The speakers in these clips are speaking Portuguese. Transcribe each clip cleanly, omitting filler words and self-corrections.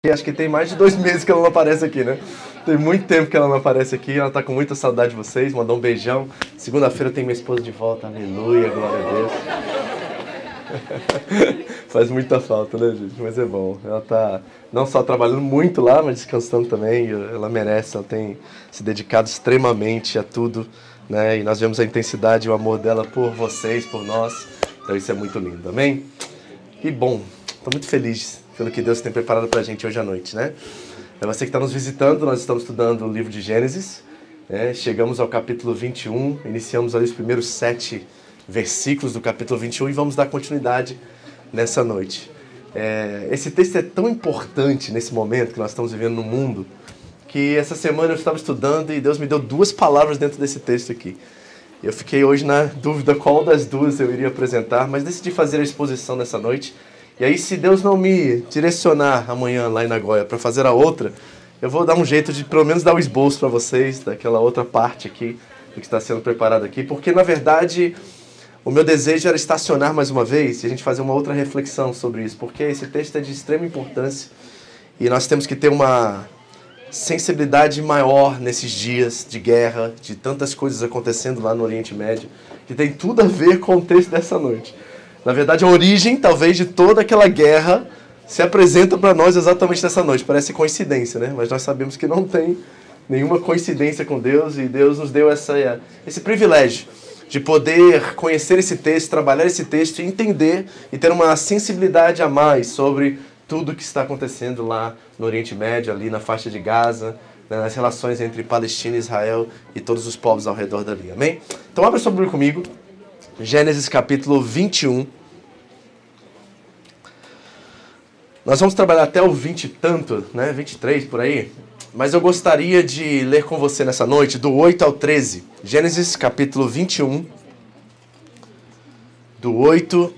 Acho que tem mais de 2 meses que ela não aparece aqui, né? Tem muito tempo que ela não aparece aqui. Ela tá com muita saudade de vocês. Mandou um beijão. Segunda-feira tem minha esposa de volta. Aleluia, glória a Deus. Faz muita falta, né, gente? Mas é bom. Ela tá não só trabalhando muito lá, mas descansando também. Ela merece. Ela tem se dedicado extremamente a tudo, né? E nós vemos a intensidade e o amor dela por vocês, por nós. Então isso é muito lindo. Amém? E bom, tô muito feliz pelo que Deus tem preparado pra gente hoje à noite, né? É você que está nos visitando, nós estamos estudando o livro de Gênesis, né? Chegamos ao capítulo 21, iniciamos ali os primeiros 7 versículos do capítulo 21 e vamos dar continuidade nessa noite. Esse texto é tão importante nesse momento que nós estamos vivendo no mundo, que essa semana eu estava estudando e Deus me deu 2 palavras dentro desse texto aqui. Eu fiquei hoje na dúvida qual das 2 eu iria apresentar, mas decidi fazer a exposição nessa noite. E aí, se Deus não me direcionar amanhã lá em Nagoya para fazer a outra, eu vou dar um jeito de pelo menos dar o esboço para vocês daquela outra parte aqui, do que está sendo preparado aqui, porque na verdade o meu desejo era estacionar mais uma vez e a gente fazer uma outra reflexão sobre isso, porque esse texto é de extrema importância e nós temos que ter uma sensibilidade maior nesses dias de guerra, de tantas coisas acontecendo lá no Oriente Médio, que tem tudo a ver com o texto dessa noite. Na verdade, a origem, talvez, de toda aquela guerra se apresenta para nós exatamente nessa noite. Parece coincidência, né? Mas nós sabemos que não tem nenhuma coincidência com Deus e Deus nos deu esse privilégio de poder conhecer esse texto, trabalhar esse texto e entender e ter uma sensibilidade a mais sobre tudo o que está acontecendo lá no Oriente Médio, ali na faixa de Gaza, né, nas relações entre Palestina e Israel e todos os povos ao redor dali. Amém? Então, abra sua Bíblia comigo. Gênesis capítulo 21. Nós vamos trabalhar até o 20 e tanto, né? 23 por aí. Mas eu gostaria de ler com você nessa noite do 8 ao 13. Gênesis capítulo 21. Do 8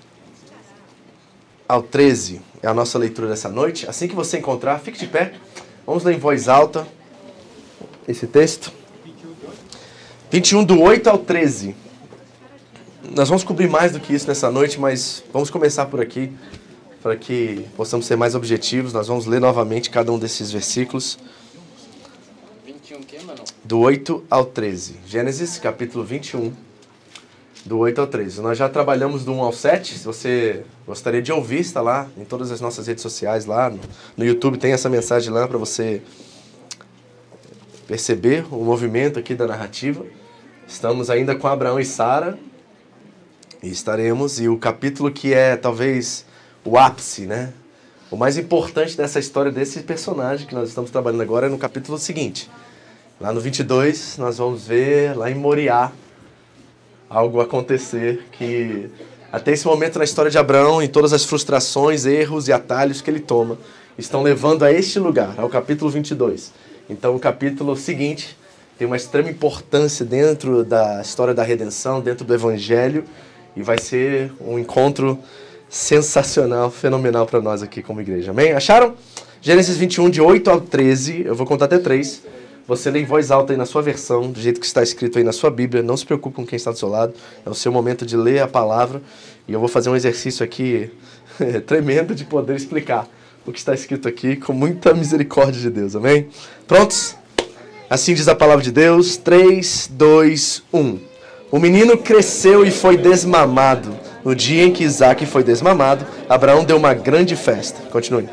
ao 13 é a nossa leitura dessa noite. Assim que você encontrar, fique de pé. Vamos ler em voz alta esse texto. 21 do 8 ao 13. Nós vamos cobrir mais do que isso nessa noite, mas vamos começar por aqui, para que possamos ser mais objetivos. Nós vamos ler novamente cada um desses versículos. 21 que, mano? Do 8 ao 13. Gênesis, capítulo 21, do 8 ao 13. Nós já trabalhamos do 1 ao 7. Se você gostaria de ouvir, está lá em todas as nossas redes sociais, lá no YouTube tem essa mensagem lá para você perceber o movimento aqui da narrativa. Estamos ainda com Abraão e Sara. E estaremos, e o capítulo que é talvez o ápice, né? O mais importante dessa história desse personagem que nós estamos trabalhando agora é no capítulo seguinte. Lá no 22, nós vamos ver, lá em Moriá, algo acontecer que até esse momento na história de Abraão, em todas as frustrações, erros e atalhos que ele toma, estão levando a este lugar, ao capítulo 22. Então o capítulo seguinte tem uma extrema importância dentro da história da redenção, dentro do evangelho, e vai ser um encontro sensacional, fenomenal para nós aqui como igreja. Amém? Acharam? Gênesis 21, de 8 ao 13. Eu vou contar até 3. Você lê em voz alta aí na sua versão, do jeito que está escrito aí na sua Bíblia. Não se preocupe com quem está do seu lado. É o seu momento de ler a palavra. E eu vou fazer um exercício aqui tremendo de poder explicar o que está escrito aqui com muita misericórdia de Deus. Amém? Prontos? Assim diz a palavra de Deus. 3, 2, 1. O menino cresceu e foi desmamado. No dia em que Isaac foi desmamado, Abraão deu uma grande festa. Continue.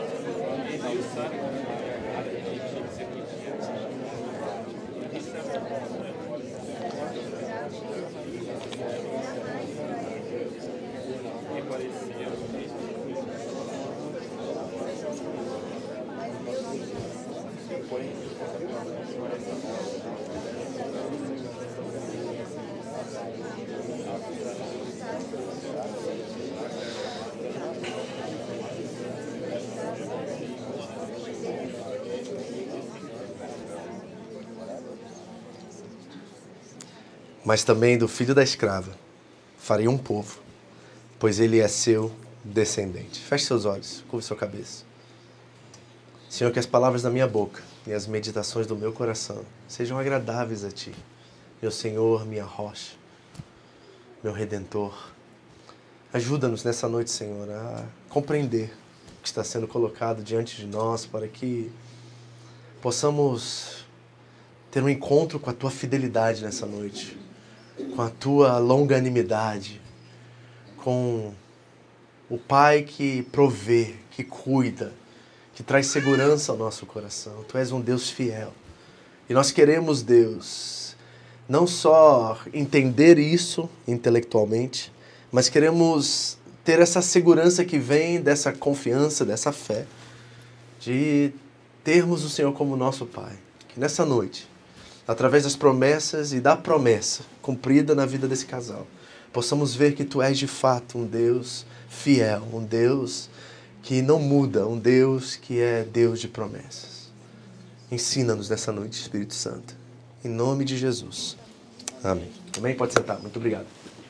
Mas também do filho da escrava farei um povo, pois ele é seu descendente. Feche seus olhos, curve sua cabeça. Senhor, que as palavras da minha boca e as meditações do meu coração sejam agradáveis a Ti, meu Senhor, minha rocha, meu Redentor. Ajuda-nos nessa noite, Senhor, a compreender que está sendo colocado diante de nós, para que possamos ter um encontro com a Tua fidelidade nessa noite, com a Tua longanimidade, com o Pai que provê, que cuida, que traz segurança ao nosso coração. Tu és um Deus fiel. E nós queremos, Deus, não só entender isso intelectualmente, mas queremos ter essa segurança que vem dessa confiança, dessa fé, de termos o Senhor como nosso Pai. Que nessa noite, através das promessas e da promessa cumprida na vida desse casal, possamos ver que Tu és de fato um Deus fiel, um Deus que não muda, um Deus que é Deus de promessas. Ensina-nos nessa noite, Espírito Santo. Em nome de Jesus. Amém. Amém? Pode sentar. Muito obrigado.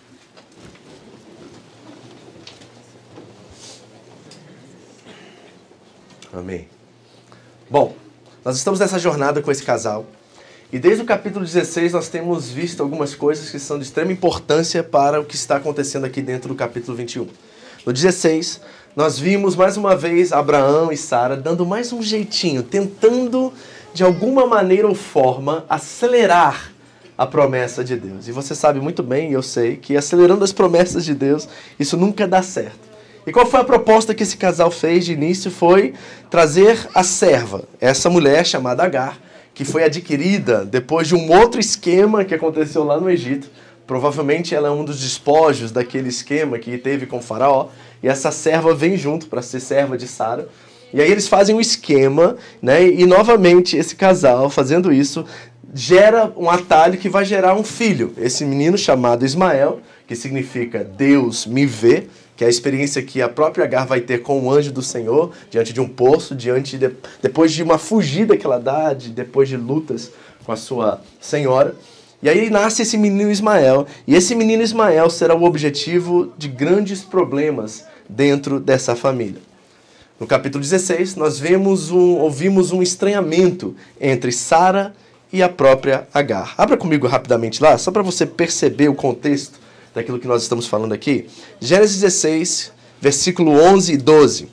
Amém. Bom, nós estamos nessa jornada com esse casal. E desde o capítulo 16 nós temos visto algumas coisas que são de extrema importância para o que está acontecendo aqui dentro do capítulo 21. No 16, nós vimos mais uma vez Abraão e Sara dando mais um jeitinho, tentando de alguma maneira ou forma acelerar a promessa de Deus. E você sabe muito bem, e eu sei, que acelerando as promessas de Deus, isso nunca dá certo. E qual foi a proposta que esse casal fez de início? Foi trazer a serva, essa mulher chamada Agar, que foi adquirida depois de um outro esquema que aconteceu lá no Egito. Provavelmente ela é um dos despojos daquele esquema que teve com o faraó. E essa serva vem junto para ser serva de Sara. E aí eles fazem um esquema, né? E novamente esse casal, fazendo isso, gera um atalho que vai gerar um filho. Esse menino chamado Ismael, que significa Deus me vê, que é a experiência que a própria Agar vai ter com o anjo do Senhor, diante de um poço, depois de uma fugida que ela dá, depois de lutas com a sua senhora. E aí nasce esse menino Ismael, e esse menino Ismael será o objetivo de grandes problemas dentro dessa família. No capítulo 16, nós ouvimos um estranhamento entre Sara e a própria Agar. Abra comigo rapidamente lá, só para você perceber o contexto daquilo que nós estamos falando aqui. Gênesis 16, versículo 11 e 12.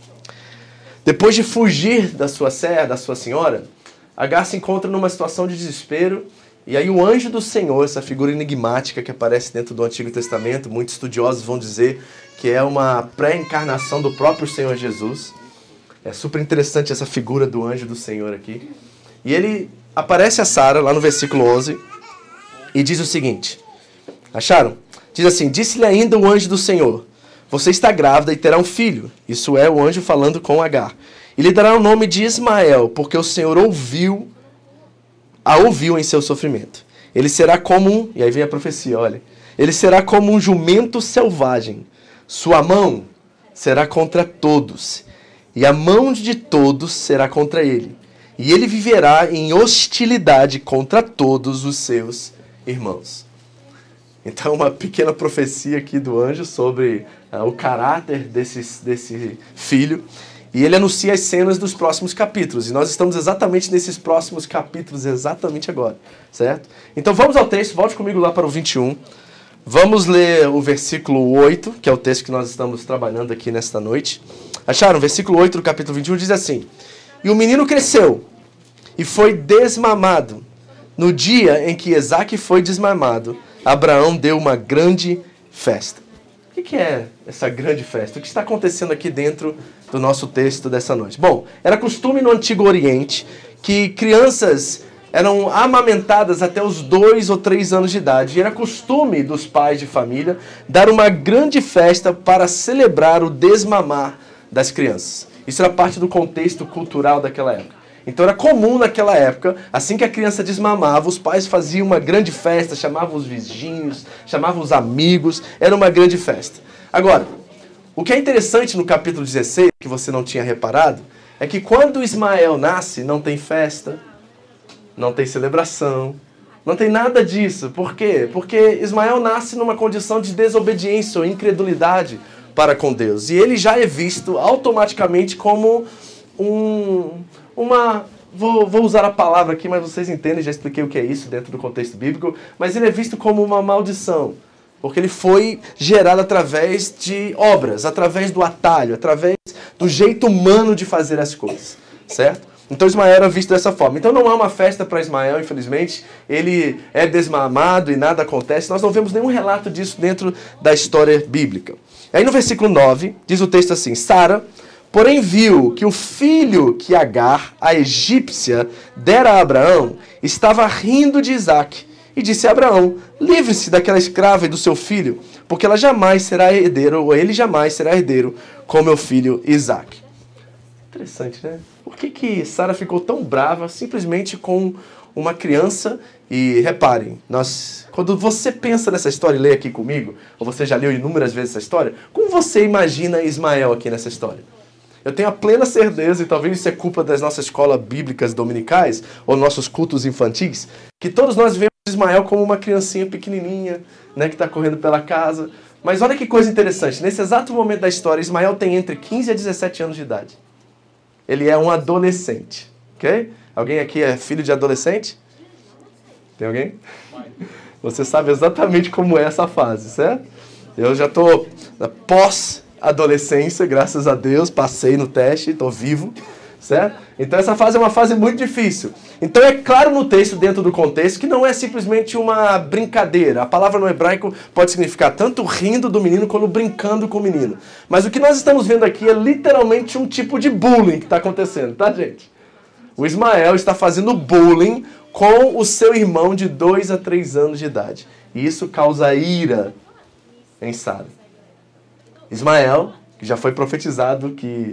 Depois de fugir da sua senhora, Agar se encontra numa situação de desespero, e aí o anjo do Senhor, essa figura enigmática que aparece dentro do Antigo Testamento, muitos estudiosos vão dizer que é uma pré-encarnação do próprio Senhor Jesus. É super interessante essa figura do anjo do Senhor aqui. E ele aparece a Sara, lá no versículo 11, e diz o seguinte. Acharam? Diz assim: disse-lhe ainda o anjo do Senhor: você está grávida e terá um filho. Isso é o anjo falando com Agar. E lhe dará o nome de Ismael, porque o Senhor a ouviu em seu sofrimento. Ele será como e aí vem a profecia, olha. Ele será como um jumento selvagem. Sua mão será contra todos, e a mão de todos será contra ele. E ele viverá em hostilidade contra todos os seus irmãos. Então, uma pequena profecia aqui do anjo sobre o caráter desse filho. E ele anuncia as cenas dos próximos capítulos. E nós estamos exatamente nesses próximos capítulos, exatamente agora. Certo? Então, vamos ao texto. Volte comigo lá para o 21. Vamos ler o versículo 8, que é o texto que nós estamos trabalhando aqui nesta noite. Acharam? O versículo 8 do capítulo 21 diz assim: e o menino cresceu e foi desmamado. No dia em que Isaque foi desmamado, Abraão deu uma grande festa. O que é essa grande festa? O que está acontecendo aqui dentro do nosso texto dessa noite? Bom, era costume no Antigo Oriente que crianças eram amamentadas até os 2 ou 3 anos de idade. E era costume dos pais de família dar uma grande festa para celebrar o desmamar das crianças. Isso era parte do contexto cultural daquela época. Então era comum naquela época, assim que a criança desmamava, os pais faziam uma grande festa, chamavam os vizinhos, chamavam os amigos, era uma grande festa. Agora, o que é interessante no capítulo 16, que você não tinha reparado, é que quando Ismael nasce, não tem festa, não tem celebração, não tem nada disso. Por quê? Porque Ismael nasce numa condição de desobediência ou incredulidade para com Deus. E ele já é visto automaticamente como vou usar a palavra aqui, mas vocês entendem, já expliquei o que é isso dentro do contexto bíblico, mas ele é visto como uma maldição, porque ele foi gerado através de obras, através do atalho, através do jeito humano de fazer as coisas, certo? Então Ismael era visto dessa forma. Então não há uma festa para Ismael, infelizmente. Ele é desmamado e nada acontece. Nós não vemos nenhum relato disso dentro da história bíblica. Aí no versículo 9, diz o texto assim: Sara, porém, viu que o filho que Agar, a egípcia, dera a Abraão, estava rindo de Isaque. E disse a Abraão: livre-se daquela escrava e do seu filho, porque ela jamais será herdeiro, ou ele jamais será herdeiro com meu filho Isaque. Interessante, né? Por que Sara ficou tão brava simplesmente com uma criança? E reparem, quando você pensa nessa história e lê aqui comigo, ou você já leu inúmeras vezes essa história, como você imagina Ismael aqui nessa história? Eu tenho a plena certeza, e talvez isso é culpa das nossas escolas bíblicas dominicais, ou nossos cultos infantis, que todos nós vemos Ismael como uma criancinha pequenininha, né, que está correndo pela casa. Mas olha que coisa interessante, nesse exato momento da história, Ismael tem entre 15 a 17 anos de idade. Ele é um adolescente, ok? Alguém aqui é filho de adolescente? Tem alguém? Você sabe exatamente como é essa fase, certo? Eu já estou pós-adolescência, graças a Deus, passei no teste, estou vivo, certo? Então essa fase é uma fase muito difícil. Então é claro no texto, dentro do contexto, que não é simplesmente uma brincadeira. A palavra no hebraico pode significar tanto rindo do menino quanto brincando com o menino. Mas o que nós estamos vendo aqui é literalmente um tipo de bullying que está acontecendo, tá, gente? O Ismael está fazendo bullying com o seu irmão de 2 a 3 anos de idade. E isso causa ira em Sara. Ismael, que já foi profetizado que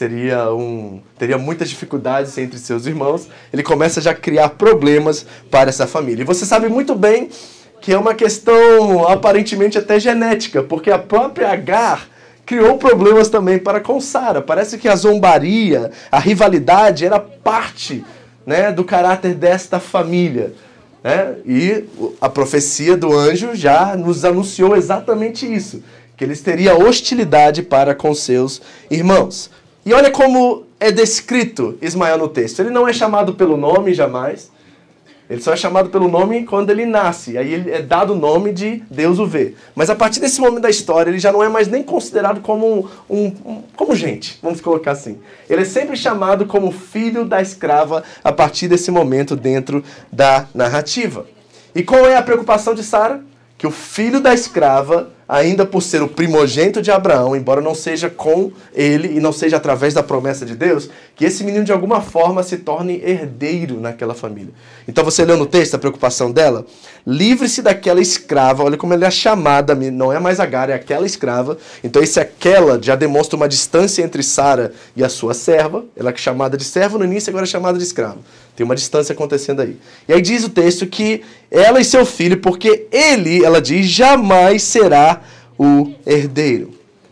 teria muitas dificuldades entre seus irmãos, ele começa já a criar problemas para essa família. E você sabe muito bem que é uma questão aparentemente até genética, porque a própria Agar criou problemas também para com Sara. Parece que a zombaria, a rivalidade era parte, né, do caráter desta família. Né? E a profecia do anjo já nos anunciou exatamente isso, que eles teriam hostilidade para com seus irmãos. E olha como é descrito Ismael no texto. Ele não é chamado pelo nome jamais. Ele só é chamado pelo nome quando ele nasce. Aí ele é dado o nome de Deus o vê. Mas a partir desse momento da história, ele já não é mais nem considerado como como gente, vamos colocar assim. Ele é sempre chamado como filho da escrava a partir desse momento dentro da narrativa. E qual é a preocupação de Sara? Que o filho da escrava, ainda por ser o primogênito de Abraão, embora não seja com ele e não seja através da promessa de Deus, que esse menino de alguma forma se torne herdeiro naquela família. Então você leu no texto a preocupação dela? Livre-se daquela escrava, olha como ela é chamada, não é mais Agar, é aquela escrava. Então esse aquela já demonstra uma distância entre Sara e a sua serva. Ela é chamada de serva no início, agora é chamada de escrava. Tem uma distância acontecendo aí. E aí diz o texto que ela e seu filho, porque ele, ela diz, jamais será o herdeiro.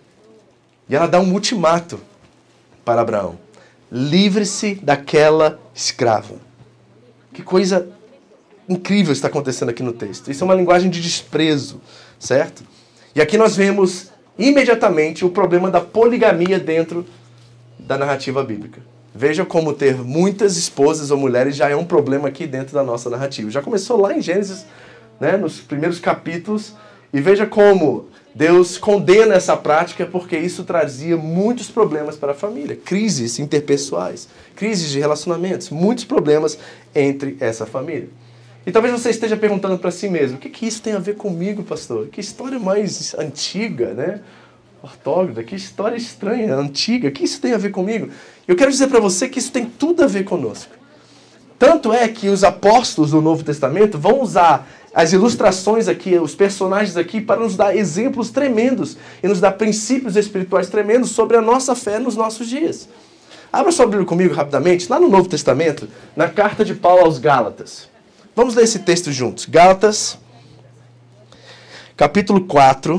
E ela dá um ultimato para Abraão. Livre-se daquela escrava. Que coisa incrível está acontecendo aqui no texto. Isso é uma linguagem de desprezo, certo? E aqui nós vemos imediatamente o problema da poligamia dentro da narrativa bíblica. Veja como ter muitas esposas ou mulheres já é um problema aqui dentro da nossa narrativa. Já começou lá em Gênesis, né, nos primeiros capítulos, e veja como Deus condena essa prática porque isso trazia muitos problemas para a família. Crises interpessoais, crises de relacionamentos, muitos problemas entre essa família. E talvez você esteja perguntando para si mesmo, o que isso tem a ver comigo, pastor? Que história mais antiga, né? Ortógrada, que história estranha, antiga, que isso tem a ver comigo? Eu quero dizer para você que isso tem tudo a ver conosco. Tanto é que os apóstolos do Novo Testamento vão usar as ilustrações aqui, os personagens aqui, para nos dar exemplos tremendos e nos dar princípios espirituais tremendos sobre a nossa fé nos nossos dias. Abra sua Bíblia comigo rapidamente, lá no Novo Testamento, na carta de Paulo aos Gálatas. Vamos ler esse texto juntos. Gálatas, capítulo 4,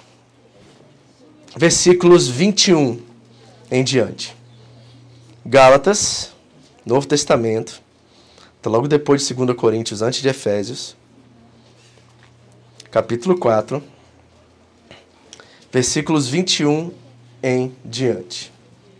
versículos 21 em diante. Gálatas, Novo Testamento, está logo depois de 2 Coríntios, antes de Efésios, capítulo 4, versículos 21 em diante.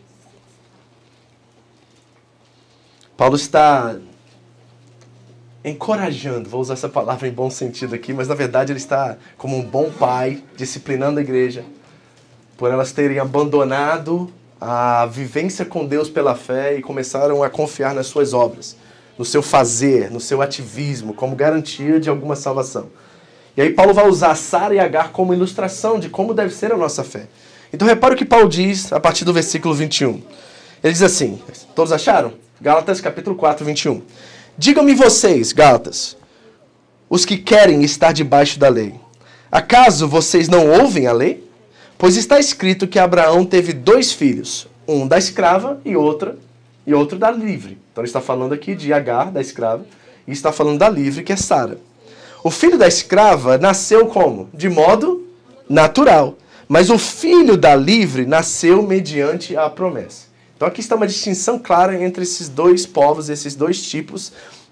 Paulo está encorajando, vou usar essa palavra em bom sentido aqui, mas na verdade ele está como um bom pai, disciplinando a igreja, por elas terem abandonado a vivência com Deus pela fé e começaram a confiar nas suas obras, no seu fazer, no seu ativismo, como garantia de alguma salvação. E aí Paulo vai usar Sara e Agar como ilustração de como deve ser a nossa fé. Então repara o que Paulo diz a partir do versículo 21. Ele diz assim, todos acharam? Gálatas capítulo 4, 21. Digam-me vocês, Gálatas, os que querem estar debaixo da lei. Acaso vocês não ouvem a lei? Pois está escrito que Abraão teve 2 filhos, um da escrava e outro da livre. Então ele está falando aqui de Agar, da escrava, e está falando da livre, que é Sara. O filho da escrava nasceu como? De modo natural. Mas o filho da livre nasceu mediante a promessa. Então aqui está uma distinção clara entre esses 2 povos, esses 2 tipos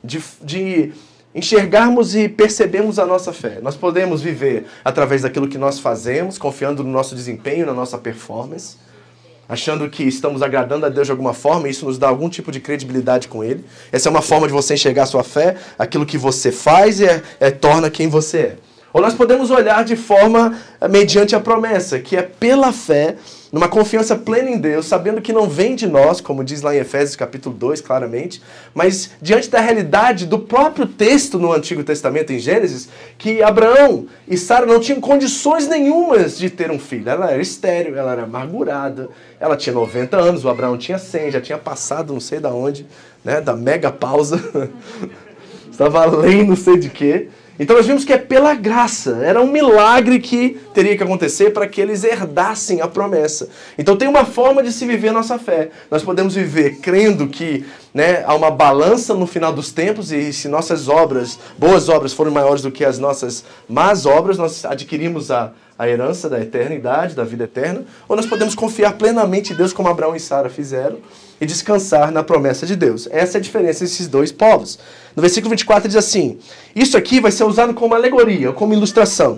de enxergarmos e percebermos a nossa fé. Nós podemos viver através daquilo que nós fazemos, confiando no nosso desempenho, na nossa performance, achando que estamos agradando a Deus de alguma forma, e isso nos dá algum tipo de credibilidade com Ele. Essa é uma forma de você enxergar a sua fé, aquilo que você faz torna quem você é. Ou nós podemos olhar de forma mediante a promessa, que é pela fé, numa confiança plena em Deus, sabendo que não vem de nós, como diz lá em Efésios capítulo 2, claramente, mas diante da realidade do próprio texto no Antigo Testamento, em Gênesis, que Abraão e Sara não tinham condições nenhumas de ter um filho. Ela era estéril, ela era amargurada, ela tinha 90 anos, o Abraão tinha 100, já tinha passado não sei da onde, né, da mega pausa, estava além não sei de quê. Então nós vimos que é pela graça, era um milagre que teria que acontecer para que eles herdassem a promessa. Então tem uma forma de se viver a nossa fé. Nós podemos viver crendo que, né, há uma balança no final dos tempos, e se nossas obras, boas obras, forem maiores do que as nossas más obras, nós adquirimos a herança da eternidade, da vida eterna, ou nós podemos confiar plenamente em Deus como Abraão e Sara fizeram e descansar na promessa de Deus. Essa é a diferença desses 2 povos. No versículo 24 diz assim, isso aqui vai ser usado como alegoria, como ilustração.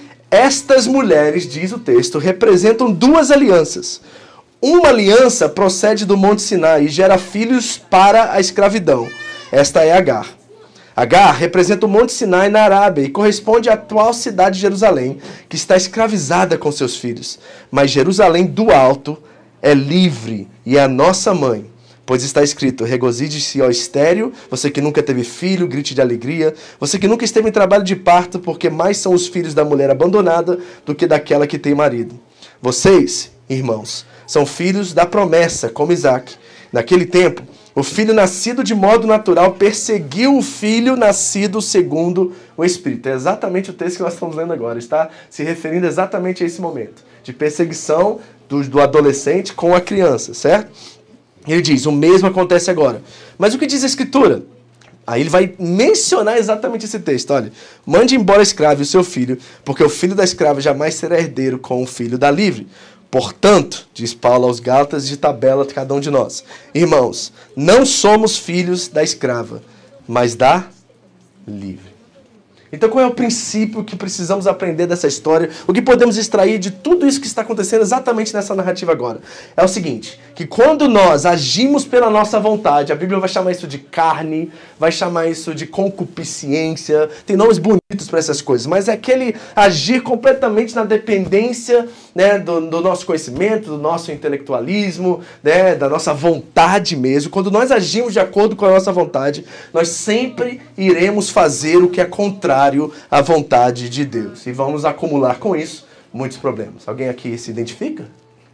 Estas mulheres, diz o texto, representam 2 alianças. Uma aliança procede do Monte Sinai e gera filhos para a escravidão. Esta é Agar. Agar representa o Monte Sinai na Arábia e corresponde à atual cidade de Jerusalém, que está escravizada com seus filhos. Mas Jerusalém do alto é livre e é a nossa mãe. Pois está escrito, regozije-se, ó estéril, você que nunca teve filho, grite de alegria, você que nunca esteve em trabalho de parto, porque mais são os filhos da mulher abandonada do que daquela que tem marido. Vocês, irmãos, são filhos da promessa, como Isaque. Naquele tempo, o filho nascido de modo natural perseguiu o filho nascido segundo o Espírito. É exatamente o texto que nós estamos lendo agora. Está se referindo exatamente a esse momento de perseguição do adolescente com a criança, certo? Ele diz, o mesmo acontece agora. Mas o que diz a Escritura? Aí ele vai mencionar exatamente esse texto. Olha, mande embora a escrava e o seu filho, porque o filho da escrava jamais será herdeiro com o filho da livre. Portanto, diz Paulo aos Gálatas, de tabela cada um de nós. Irmãos, não somos filhos da escrava, mas da livre. Então qual é o princípio que precisamos aprender dessa história? O que podemos extrair de tudo isso que está acontecendo exatamente nessa narrativa agora? É o seguinte, que quando nós agimos pela nossa vontade, a Bíblia vai chamar isso de carne, vai chamar isso de concupiscência, tem nomes bonitos para essas coisas, mas é aquele agir completamente na dependência, né, do nosso conhecimento, do nosso intelectualismo, né, da nossa vontade mesmo. Quando nós agimos de acordo com a nossa vontade, nós sempre iremos fazer o que é contrário à vontade de Deus. E vamos acumular com isso muitos problemas. Alguém aqui se identifica?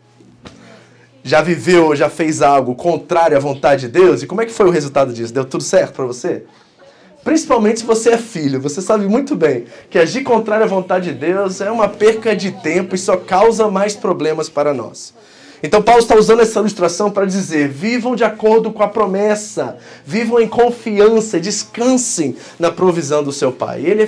Já viveu, já fez algo contrário à vontade de Deus? E como é que foi o resultado disso? Deu tudo certo para você? Principalmente se você é filho, você sabe muito bem que agir contrário à vontade de Deus é uma perca de tempo e só causa mais problemas para nós. Então Paulo está usando essa ilustração para dizer, vivam de acordo com a promessa, vivam em confiança, descansem na provisão do seu Pai. Ele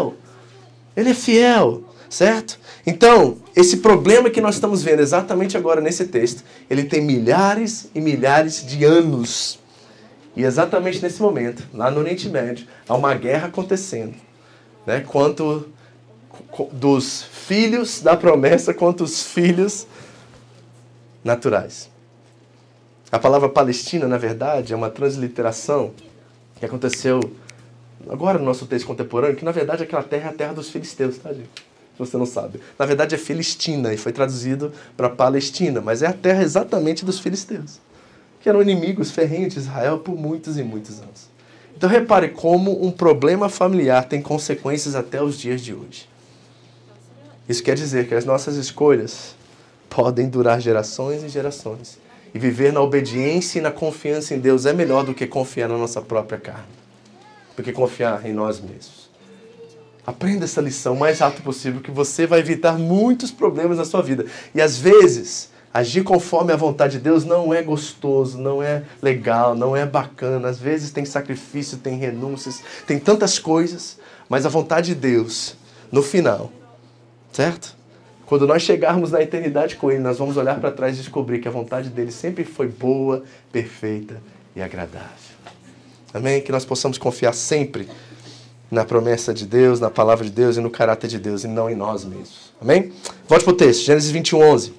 é fiel, certo? Então, esse problema que nós estamos vendo exatamente agora nesse texto, ele tem milhares e milhares de anos. E exatamente nesse momento, lá no Oriente Médio, há uma guerra acontecendo, né? Quanto dos filhos da promessa, quanto os filhos naturais. A palavra Palestina, na verdade, é uma transliteração que aconteceu agora no nosso texto contemporâneo, que na verdade aquela terra é a terra dos filisteus, tá, gente? se você não sabe. Na verdade é Filistina e foi traduzido para Palestina, mas é a terra exatamente dos filisteus, que eram inimigos ferrenhos de Israel por muitos e muitos anos. Então repare como um problema familiar tem consequências até os dias de hoje. Isso quer dizer que as nossas escolhas podem durar gerações e gerações. E viver na obediência e na confiança em Deus é melhor do que confiar na nossa própria carne, do que confiar em nós mesmos. Aprenda essa lição o mais rápido possível, que você vai evitar muitos problemas na sua vida. E às vezes, agir conforme a vontade de Deus não é gostoso, não é legal, não é bacana. Às vezes tem sacrifício, tem renúncias, tem tantas coisas, mas a vontade de Deus, no final, certo? Quando nós chegarmos na eternidade com Ele, nós vamos olhar para trás e descobrir que a vontade dele sempre foi boa, perfeita e agradável. Amém? Que nós possamos confiar sempre na promessa de Deus, na palavra de Deus e no caráter de Deus, e não em nós mesmos. Amém? Volte para o texto, Gênesis 21, 11.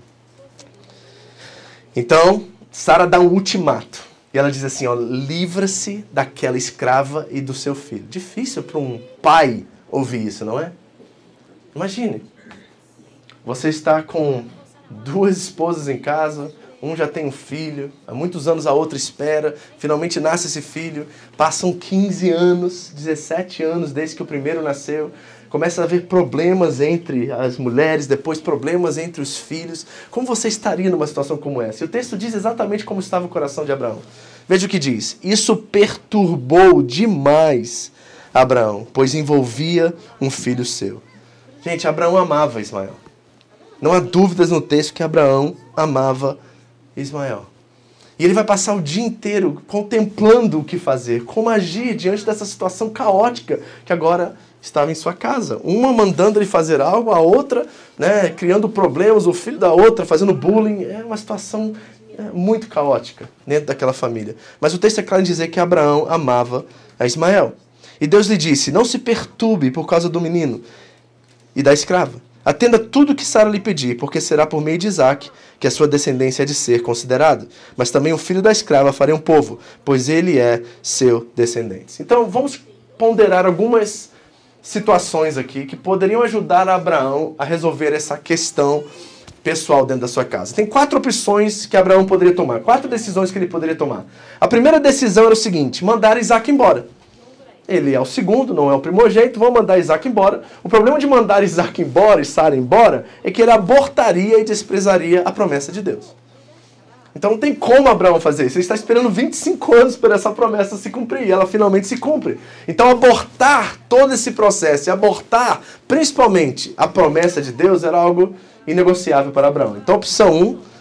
Então, Sara dá um ultimato. E ela diz assim, ó, livra-se daquela escrava e do seu filho. Difícil para um pai ouvir isso, não é? Imagine. Você está com 2 esposas em casa, um já tem um filho, há muitos anos a outra espera, finalmente nasce esse filho, passam 15 anos, 17 anos desde que o primeiro nasceu, começa a haver problemas entre as mulheres, depois problemas entre os filhos. Como você estaria numa situação como essa? E o texto diz exatamente como estava o coração de Abraão. Veja o que diz. Isso perturbou demais Abraão, pois envolvia um filho seu. Gente, Abraão amava Ismael. Não há dúvidas no texto que Abraão amava Ismael. E ele vai passar o dia inteiro contemplando o que fazer, como agir diante dessa situação caótica que agora estava em sua casa. Uma mandando ele fazer algo, a outra, né, criando problemas, o filho da outra fazendo bullying. É uma situação muito caótica dentro daquela família. Mas o texto é claro em dizer que Abraão amava a Ismael. E Deus lhe disse, não se perturbe por causa do menino e da escrava. Atenda tudo que Sara lhe pedir, porque será por meio de Isaque que a sua descendência é de ser considerado. Mas também o filho da escrava farei um povo, pois ele é seu descendente. Então vamos ponderar algumas situações aqui que poderiam ajudar Abraão a resolver essa questão pessoal dentro da sua casa. Tem 4 opções que Abraão poderia tomar, 4 decisões que ele poderia tomar. A primeira decisão era o seguinte, mandar Isaque embora. Ele é o segundo, não é o primogênito, vão mandar Isaque embora. O problema de mandar Isaque embora e Sara embora é que ele abortaria e desprezaria a promessa de Deus. Então não tem como Abraão fazer isso. Ele está esperando 25 anos para essa promessa se cumprir e ela finalmente se cumpre. Então abortar todo esse processo e abortar principalmente a promessa de Deus era algo inegociável para Abraão. Então opção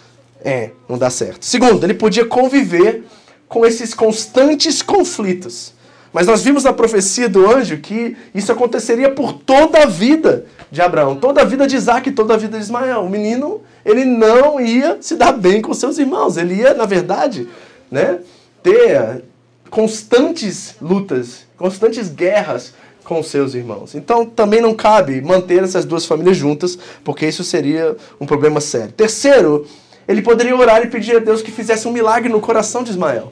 1 não dá certo. Segundo, ele podia conviver com esses constantes conflitos. Mas nós vimos na profecia do anjo que isso aconteceria por toda a vida de Abraão, toda a vida de Isaque, toda a vida de Ismael. O menino, ele não ia se dar bem com seus irmãos. Ele ia, na verdade, né, ter constantes lutas, constantes guerras com seus irmãos. Então, também não cabe manter essas 2 famílias juntas, porque isso seria um problema sério. Terceiro, ele poderia orar e pedir a Deus que fizesse um milagre no coração de Ismael.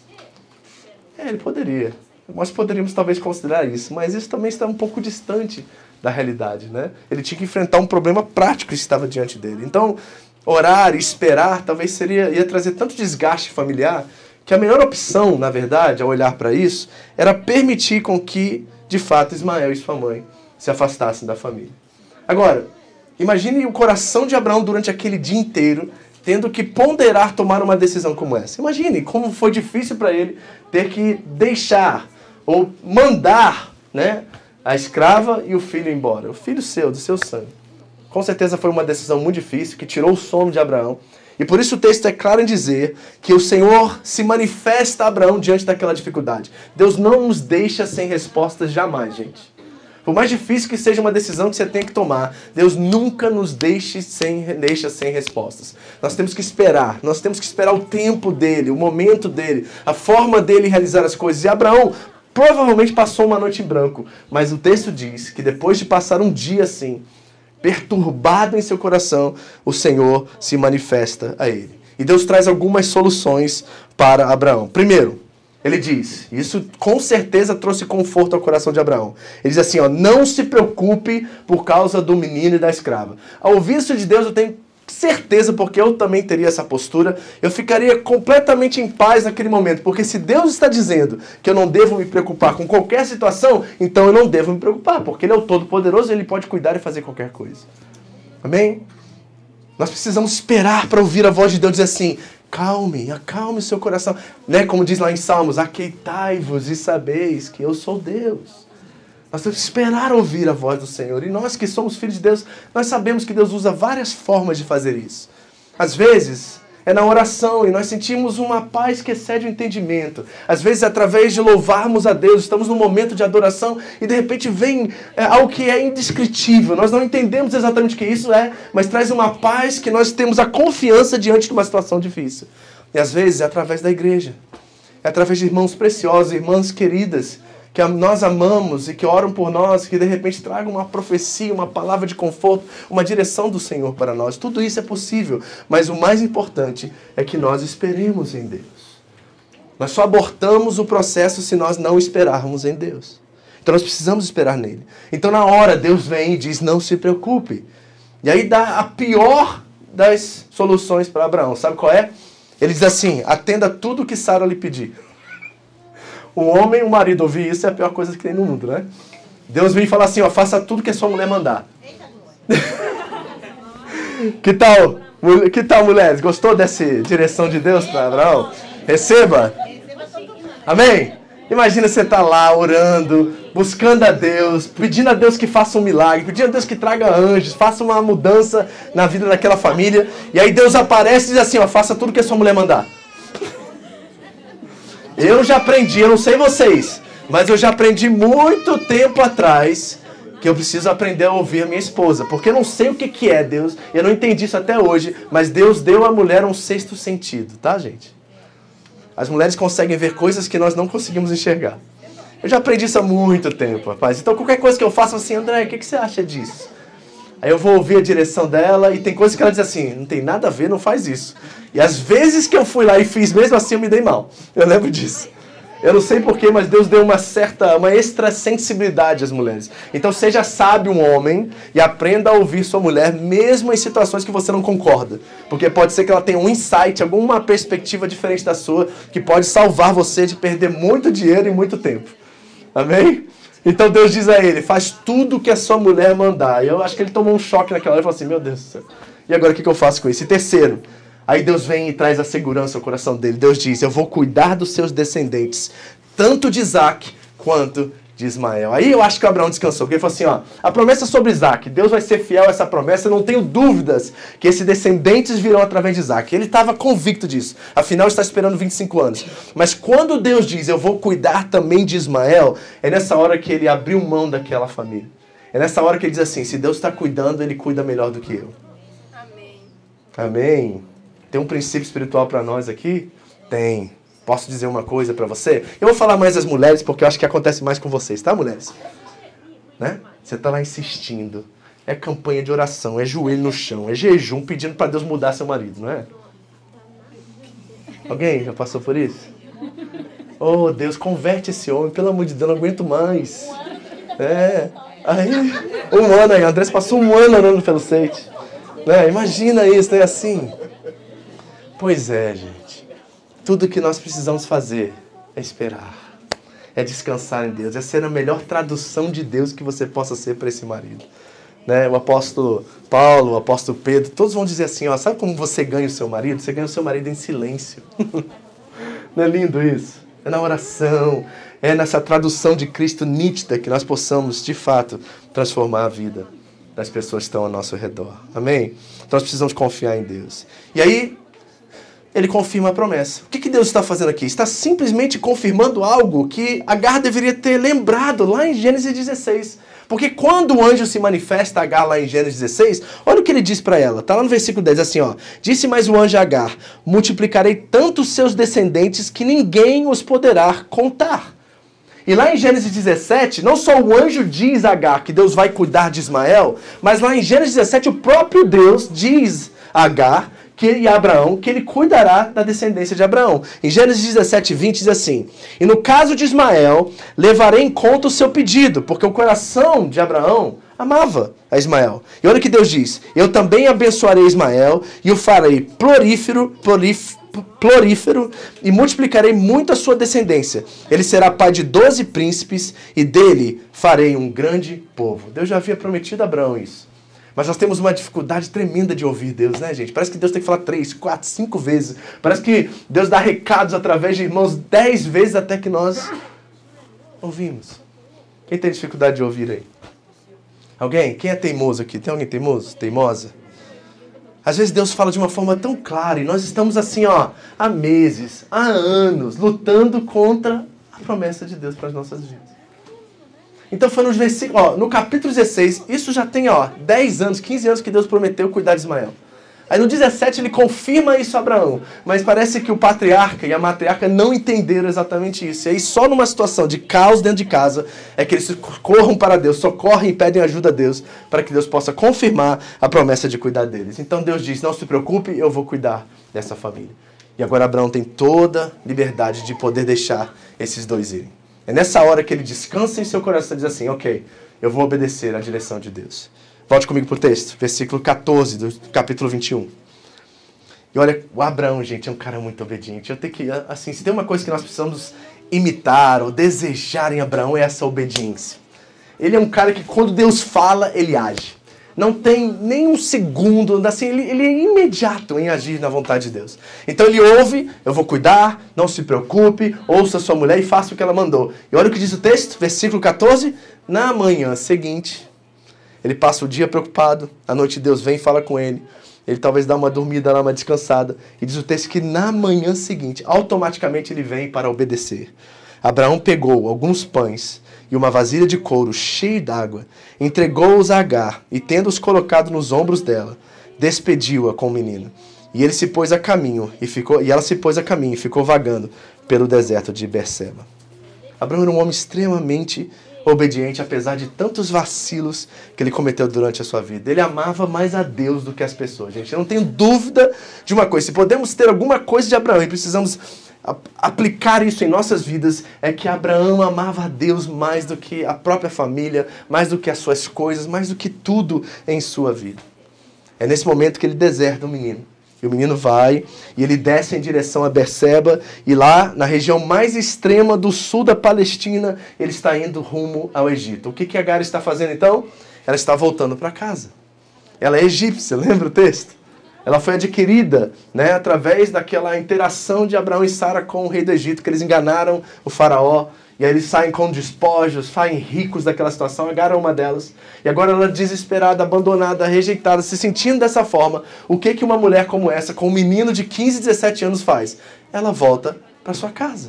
Ele poderia. Nós poderíamos talvez considerar isso, mas isso também está um pouco distante da realidade, né? Ele tinha que enfrentar um problema prático que estava diante dele. Então, orar e esperar talvez ia trazer tanto desgaste familiar que a melhor opção, na verdade, ao olhar para isso, era permitir com que, de fato, Ismael e sua mãe se afastassem da família. Agora, imagine o coração de Abraão durante aquele dia inteiro tendo que ponderar tomar uma decisão como essa. Imagine como foi difícil para ele ter que deixar ou mandar, né, a escrava e o filho embora. O filho seu, do seu sangue. Com certeza foi uma decisão muito difícil, que tirou o sono de Abraão. E por isso o texto é claro em dizer que o Senhor se manifesta a Abraão diante daquela dificuldade. Deus não nos deixa sem respostas jamais, gente. Por mais difícil que seja uma decisão que você tem que tomar, Deus nunca nos deixa sem respostas. Nós temos que esperar o tempo dele, o momento dele, a forma dele realizar as coisas. E Abraão provavelmente passou uma noite em branco, mas o texto diz que depois de passar um dia assim, perturbado em seu coração, o Senhor se manifesta a ele. E Deus traz algumas soluções para Abraão. Primeiro, Ele diz, isso com certeza trouxe conforto ao coração de Abraão. Ele diz assim, ó, não se preocupe por causa do menino e da escrava. Ao ouvir isso de Deus, eu tenho certeza, porque eu também teria essa postura, eu ficaria completamente em paz naquele momento. Porque se Deus está dizendo que eu não devo me preocupar com qualquer situação, então eu não devo me preocupar, porque Ele é o Todo-Poderoso e Ele pode cuidar e fazer qualquer coisa. Amém? Nós precisamos esperar para ouvir a voz de Deus dizer assim, acalme o seu coração. Né? Como diz lá em Salmos, aqueitai-vos e sabeis que eu sou Deus. Nós temos que esperar ouvir a voz do Senhor. E nós que somos filhos de Deus, nós sabemos que Deus usa várias formas de fazer isso. Às vezes é na oração e nós sentimos uma paz que excede o entendimento. Às vezes através de louvarmos a Deus, estamos num momento de adoração e de repente vem algo que é indescritível. Nós não entendemos exatamente o que isso é, mas traz uma paz que nós temos a confiança diante de uma situação difícil. E às vezes é através da igreja. É através de irmãos preciosos, irmãs queridas, que nós amamos e que oram por nós, que de repente tragam uma profecia, uma palavra de conforto, uma direção do Senhor para nós. Tudo isso é possível, mas o mais importante é que nós esperemos em Deus. Nós só abortamos o processo se nós não esperarmos em Deus. Então nós precisamos esperar nele. Então na hora Deus vem e diz, não se preocupe. E aí dá a pior das soluções para Abraão. Sabe qual é? Ele diz assim, atenda tudo que Sara lhe pedir. O homem, o marido ouvir isso é a pior coisa que tem no mundo, né? Deus vem e fala assim, ó, faça tudo que a sua mulher mandar. Que tal, mulheres? Gostou dessa direção de Deus para Abraão? Receba. Amém? Imagina você estar lá orando, buscando a Deus, pedindo a Deus que faça um milagre, pedindo a Deus que traga anjos, faça uma mudança na vida daquela família. E aí Deus aparece e diz assim, ó, faça tudo que a sua mulher mandar. Eu já aprendi, eu não sei vocês, mas eu já aprendi muito tempo atrás que eu preciso aprender a ouvir a minha esposa, porque eu não sei o que é Deus, eu não entendi isso até hoje, mas Deus deu à mulher um sexto sentido, tá, gente? As mulheres conseguem ver coisas que nós não conseguimos enxergar. Eu já aprendi isso há muito tempo, rapaz. Então qualquer coisa que eu faço assim, André, o que você acha disso? Aí eu vou ouvir a direção dela e tem coisas que ela diz assim, não tem nada a ver, não faz isso. E às vezes que eu fui lá e fiz mesmo assim, eu me dei mal. Eu lembro disso. Eu não sei porquê, mas Deus deu uma extra sensibilidade às mulheres. Então seja sábio um homem e aprenda a ouvir sua mulher, mesmo em situações que você não concorda. Porque pode ser que ela tenha um insight, alguma perspectiva diferente da sua, que pode salvar você de perder muito dinheiro e muito tempo. Amém? Então Deus diz a ele, faz tudo que a sua mulher mandar. E eu acho que ele tomou um choque naquela hora e falou assim, meu Deus do céu, e agora o que eu faço com isso? E terceiro, aí Deus vem e traz a segurança ao coração dele. Deus diz, eu vou cuidar dos seus descendentes, tanto de Isaac quanto de Ismael. Aí eu acho que o Abraão descansou, porque ele falou assim, ó, a promessa sobre Isaac, Deus vai ser fiel a essa promessa, eu não tenho dúvidas que esses descendentes virão através de Isaac. Ele estava convicto disso, afinal está esperando 25 anos. Mas quando Deus diz, eu vou cuidar também de Ismael, é nessa hora que ele abriu mão daquela família. É nessa hora que ele diz assim, se Deus está cuidando, ele cuida melhor do que eu. Amém. Amém. Tem um princípio espiritual para nós aqui? Tem. Posso dizer uma coisa para você? Eu vou falar mais das mulheres, porque eu acho que acontece mais com vocês, tá, mulheres? Né? Você tá lá insistindo. É campanha de oração, é joelho no chão, é jejum pedindo para Deus mudar seu marido, não é? Alguém já passou por isso? Oh, Deus, converte esse homem, pelo amor de Deus, não aguento mais. É. Aí, um ano aí, Andrés passou um ano orando pelo Seite. Né? Imagina isso, né? Assim. Pois é, gente. Tudo que nós precisamos fazer é esperar. É descansar em Deus. É ser a melhor tradução de Deus que você possa ser para esse marido. Né? O apóstolo Paulo, o apóstolo Pedro, todos vão dizer assim, ó, sabe como você ganha o seu marido? Você ganha o seu marido em silêncio. Não é lindo isso? É na oração, é nessa tradução de Cristo nítida que nós possamos, de fato, transformar a vida das pessoas que estão ao nosso redor. Amém? Então nós precisamos confiar em Deus. E aí, ele confirma a promessa. O que Deus está fazendo aqui? Está simplesmente confirmando algo que Agar deveria ter lembrado lá em Gênesis 16. Porque quando o anjo se manifesta a Agar lá em Gênesis 16, olha o que ele diz para ela. Está lá no versículo 10, assim, ó. Disse mais o anjo a Agar, multiplicarei tanto os seus descendentes que ninguém os poderá contar. E lá em Gênesis 17, não só o anjo diz a Agar que Deus vai cuidar de Ismael, mas lá em Gênesis 17 o próprio Deus diz a Agar e Abraão, que ele cuidará da descendência de Abraão. Em Gênesis 17:20 diz assim: e no caso de Ismael, levarei em conta o seu pedido, porque o coração de Abraão amava a Ismael. E olha o que Deus diz: eu também abençoarei Ismael e o farei florífero e multiplicarei muito a sua descendência. Ele será pai de 12 príncipes e dele farei um grande povo. Deus já havia prometido a Abraão isso. Mas nós temos uma dificuldade tremenda de ouvir Deus, né, gente? Parece que Deus tem que falar 3, 4, 5 vezes. Parece que Deus dá recados através de irmãos 10 vezes até que nós ouvimos. Quem tem dificuldade de ouvir aí? Alguém? Quem é teimoso aqui? Tem alguém teimoso? Teimosa? Às vezes Deus fala de uma forma tão clara e nós estamos assim, ó, há meses, há anos, lutando contra a promessa de Deus para as nossas vidas. Então foi nos versículos, ó, no capítulo 16, isso já tem, ó, 10 anos, 15 anos que Deus prometeu cuidar de Ismael. Aí no 17 ele confirma isso a Abraão, mas parece que o patriarca e a matriarca não entenderam exatamente isso. E aí só numa situação de caos dentro de casa é que eles corram para Deus, socorrem e pedem ajuda a Deus para que Deus possa confirmar a promessa de cuidar deles. Então Deus diz, não se preocupe, eu vou cuidar dessa família. E agora Abraão tem toda liberdade de poder deixar esses dois irem. É nessa hora que ele descansa em seu coração e diz assim, ok, eu vou obedecer à direção de Deus. Volte comigo para o texto, versículo 14 do capítulo 21. E olha, o Abraão, gente, é um cara muito obediente. Eu tenho que, assim, se tem uma coisa que nós precisamos imitar ou desejar em Abraão é essa obediência. Ele é um cara que quando Deus fala, ele age. Não tem nem um segundo, assim, ele é imediato em agir na vontade de Deus. Então ele ouve, eu vou cuidar, não se preocupe, ouça sua mulher e faça o que ela mandou. E olha o que diz o texto, versículo 14. Na manhã seguinte, ele passa o dia preocupado, à noite Deus vem e fala com ele. Ele talvez dá uma dormida lá, uma descansada. E diz o texto que na manhã seguinte, automaticamente ele vem para obedecer. Abraão pegou alguns pães e uma vasilha de couro cheia d'água, entregou-os a Agar e, tendo-os colocado nos ombros dela, despediu-a com o menino. E ele se pôs a caminho e ela se pôs a caminho e ficou vagando pelo deserto de Berseba. Abraão era um homem extremamente obediente, apesar de tantos vacilos que ele cometeu durante a sua vida. Ele amava mais a Deus do que as pessoas, gente. Eu não tenho dúvida de uma coisa. Se podemos ter alguma coisa de Abraão e precisamos aplicar isso em nossas vidas, é que Abraão amava a Deus mais do que a própria família, mais do que as suas coisas, mais do que tudo em sua vida. É nesse momento que ele deserta o menino. E o menino vai e ele desce em direção a Berseba e lá, na região mais extrema do sul da Palestina, ele está indo rumo ao Egito. O que Agar está fazendo então? Ela está voltando para casa. Ela é egípcia, lembra o texto? Ela foi adquirida, né, através daquela interação de Abraão e Sara com o rei do Egito, que eles enganaram o faraó, e aí eles saem com despojos, saem ricos daquela situação. Agar é uma delas. E agora ela desesperada, abandonada, rejeitada, se sentindo dessa forma, o que uma mulher como essa, com um menino de 15, 17 anos faz? Ela volta para sua casa.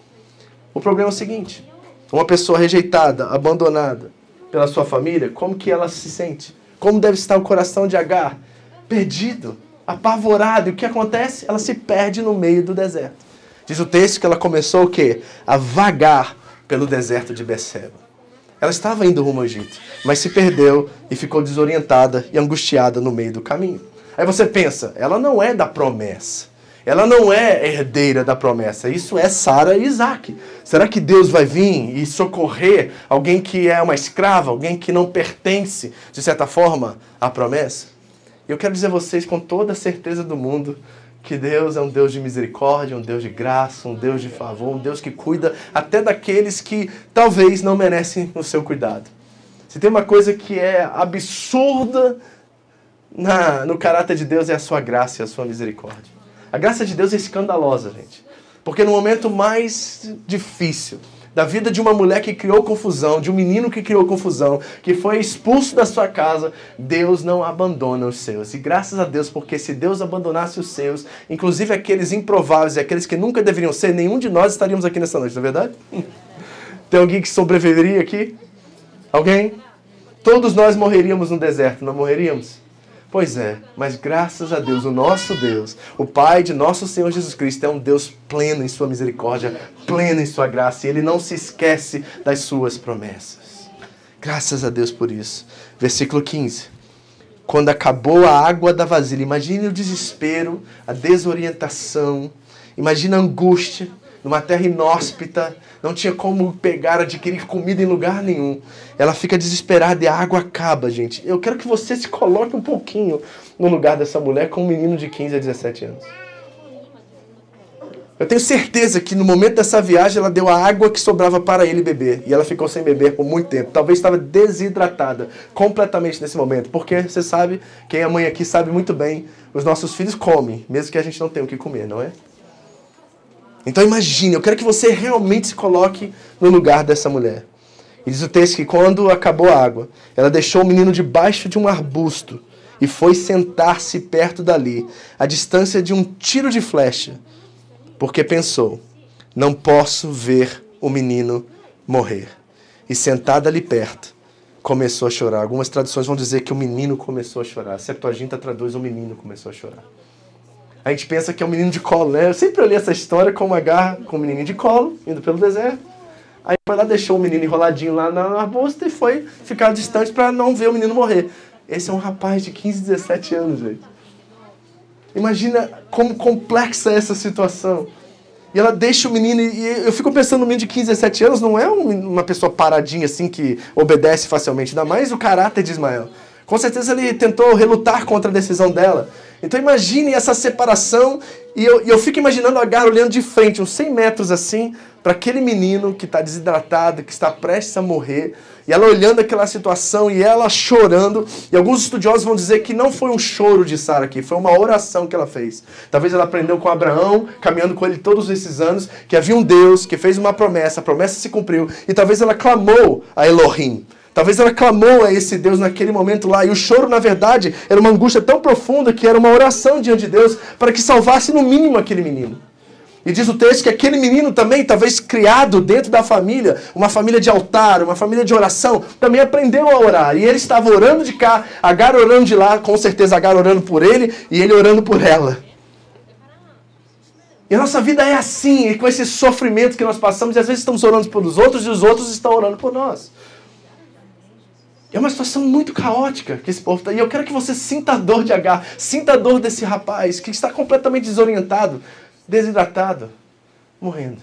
O problema é o seguinte, uma pessoa rejeitada, abandonada pela sua família, como que ela se sente? Como deve estar o coração de Agar? Perdido, apavorado. E o que acontece? Ela se perde no meio do deserto. Diz o texto que ela começou o quê? A vagar pelo deserto de Berseba. Ela estava indo rumo ao Egito, mas se perdeu e ficou desorientada e angustiada no meio do caminho. Aí você pensa, ela não é da promessa. Ela não é herdeira da promessa. Isso é Sara e Isaac. Será que Deus vai vir e socorrer alguém que é uma escrava, alguém que não pertence, de certa forma, à promessa? E eu quero dizer a vocês com toda a certeza do mundo que Deus é um Deus de misericórdia, um Deus de graça, um Deus de favor, um Deus que cuida até daqueles que talvez não merecem o seu cuidado. Se tem uma coisa que é absurda no caráter de Deus é a sua graça e a sua misericórdia. A graça de Deus é escandalosa, gente. Porque no momento mais difícil da vida de uma mulher que criou confusão, de um menino que criou confusão, que foi expulso da sua casa, Deus não abandona os seus. E graças a Deus, porque se Deus abandonasse os seus, inclusive aqueles improváveis e aqueles que nunca deveriam ser, nenhum de nós estaríamos aqui nessa noite, não é verdade? Tem alguém que sobreviveria aqui? Alguém? Todos nós morreríamos no deserto, não morreríamos? Pois é, mas graças a Deus, o nosso Deus, o Pai de nosso Senhor Jesus Cristo, é um Deus pleno em sua misericórdia, pleno em sua graça, e Ele não se esquece das suas promessas. Graças a Deus por isso. Versículo 15. quando acabou a água da vasilha. Imagine o desespero, a desorientação, imagine a angústia, numa terra inóspita, não tinha como pegar, adquirir comida em lugar nenhum. Ela fica desesperada e a água acaba, gente. Eu quero que você se coloque um pouquinho no lugar dessa mulher com um menino de 15 a 17 anos. Eu tenho certeza que no momento dessa viagem ela deu a água que sobrava para ele beber. E ela ficou sem beber por muito tempo. Talvez estava desidratada completamente nesse momento. Porque você sabe, quem é mãe aqui sabe muito bem, os nossos filhos comem, mesmo que a gente não tenha o que comer, não é? Então imagine, eu quero que você realmente se coloque no lugar dessa mulher. E diz o texto que quando acabou a água, ela deixou o menino debaixo de um arbusto e foi sentar-se perto dali, à distância de um tiro de flecha, porque pensou, não posso ver o menino morrer. E sentada ali perto, começou a chorar. Algumas traduções vão dizer que o menino começou a chorar. A Septuaginta traduz o menino começou a chorar. A gente pensa que é um menino de colo, né? Eu sempre li essa história com Agar, com um menininho de colo, indo pelo deserto. Aí foi lá, deixou o menino enroladinho lá na arbusto e foi ficar distante para não ver o menino morrer. Esse é um rapaz de 15, 17 anos, gente. Imagina como complexa é essa situação. E ela deixa o menino, e eu fico pensando no menino de 15, 17 anos, não é uma pessoa paradinha assim que obedece facilmente, ainda mais o caráter de Ismael. Com certeza ele tentou relutar contra a decisão dela. Então imagine essa separação, e eu fico imaginando a Agar olhando de frente, uns 100 metros assim, para aquele menino que está desidratado, que está prestes a morrer, e ela olhando aquela situação, e ela chorando, e alguns estudiosos vão dizer que não foi um choro de Sara aqui, foi uma oração que ela fez. Talvez ela aprendeu com Abraão, caminhando com ele todos esses anos, que havia um Deus que fez uma promessa, a promessa se cumpriu, e talvez ela clamou a Elohim. Talvez ela clamou a esse Deus naquele momento lá. E o choro, na verdade, era uma angústia tão profunda que era uma oração diante de Deus para que salvasse no mínimo aquele menino. E diz o texto que aquele menino também, talvez criado dentro da família, uma família de altar, uma família de oração, também aprendeu a orar. E ele estava orando de cá, Agar orando de lá, com certeza Agar orando por ele e ele orando por ela. E a nossa vida é assim, com esse sofrimento que nós passamos, e às vezes estamos orando pelos outros e os outros estão orando por nós. É uma situação muito caótica que esse povo está. E eu quero que você sinta a dor de Agar, sinta a dor desse rapaz que está completamente desorientado, desidratado, morrendo.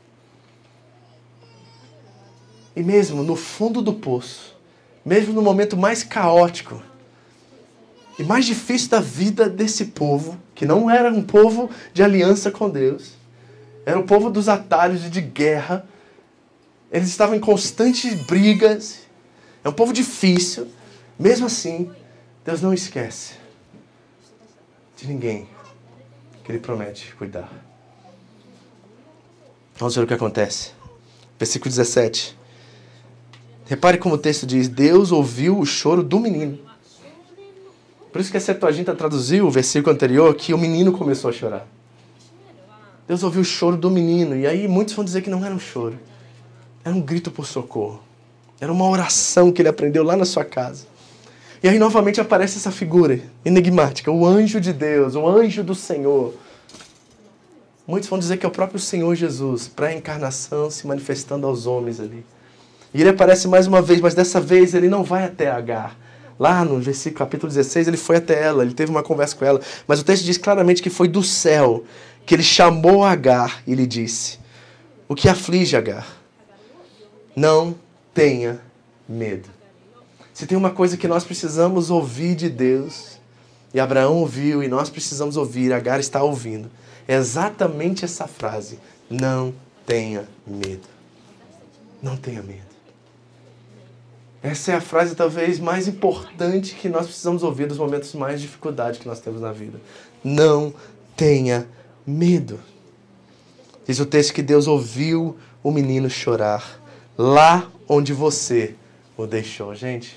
E mesmo no fundo do poço, mesmo no momento mais caótico e mais difícil da vida desse povo, que não era um povo de aliança com Deus, era um povo dos atalhos e de guerra, eles estavam em constantes brigas. É um povo difícil. Mesmo assim, Deus não esquece de ninguém que Ele promete cuidar. Vamos ver o que acontece. Versículo 17. Repare como o texto diz, Deus ouviu o choro do menino. Por isso que a Septuaginta traduziu o versículo anterior, que o menino começou a chorar. Deus ouviu o choro do menino. E aí muitos vão dizer que não era um choro. Era um grito por socorro. Era uma oração que ele aprendeu lá na sua casa. E aí novamente aparece essa figura enigmática, o anjo de Deus, o anjo do Senhor. Muitos vão dizer que é o próprio Senhor Jesus, pré-encarnação, se manifestando aos homens ali. E ele aparece mais uma vez, mas dessa vez ele não vai até Agar. Lá no versículo, capítulo 16, ele foi até ela, ele teve uma conversa com ela. Mas o texto diz claramente que foi do céu que ele chamou Agar e lhe disse, o que aflige Agar? Não tenha medo. Se tem uma coisa que nós precisamos ouvir de Deus, e Abraão ouviu, e nós precisamos ouvir, Agar está ouvindo, é exatamente essa frase. Não tenha medo. Não tenha medo. Essa é a frase talvez mais importante que nós precisamos ouvir nos momentos mais de dificuldade que nós temos na vida. Não tenha medo. Diz o texto que Deus ouviu o menino chorar lá onde você o deixou. Gente,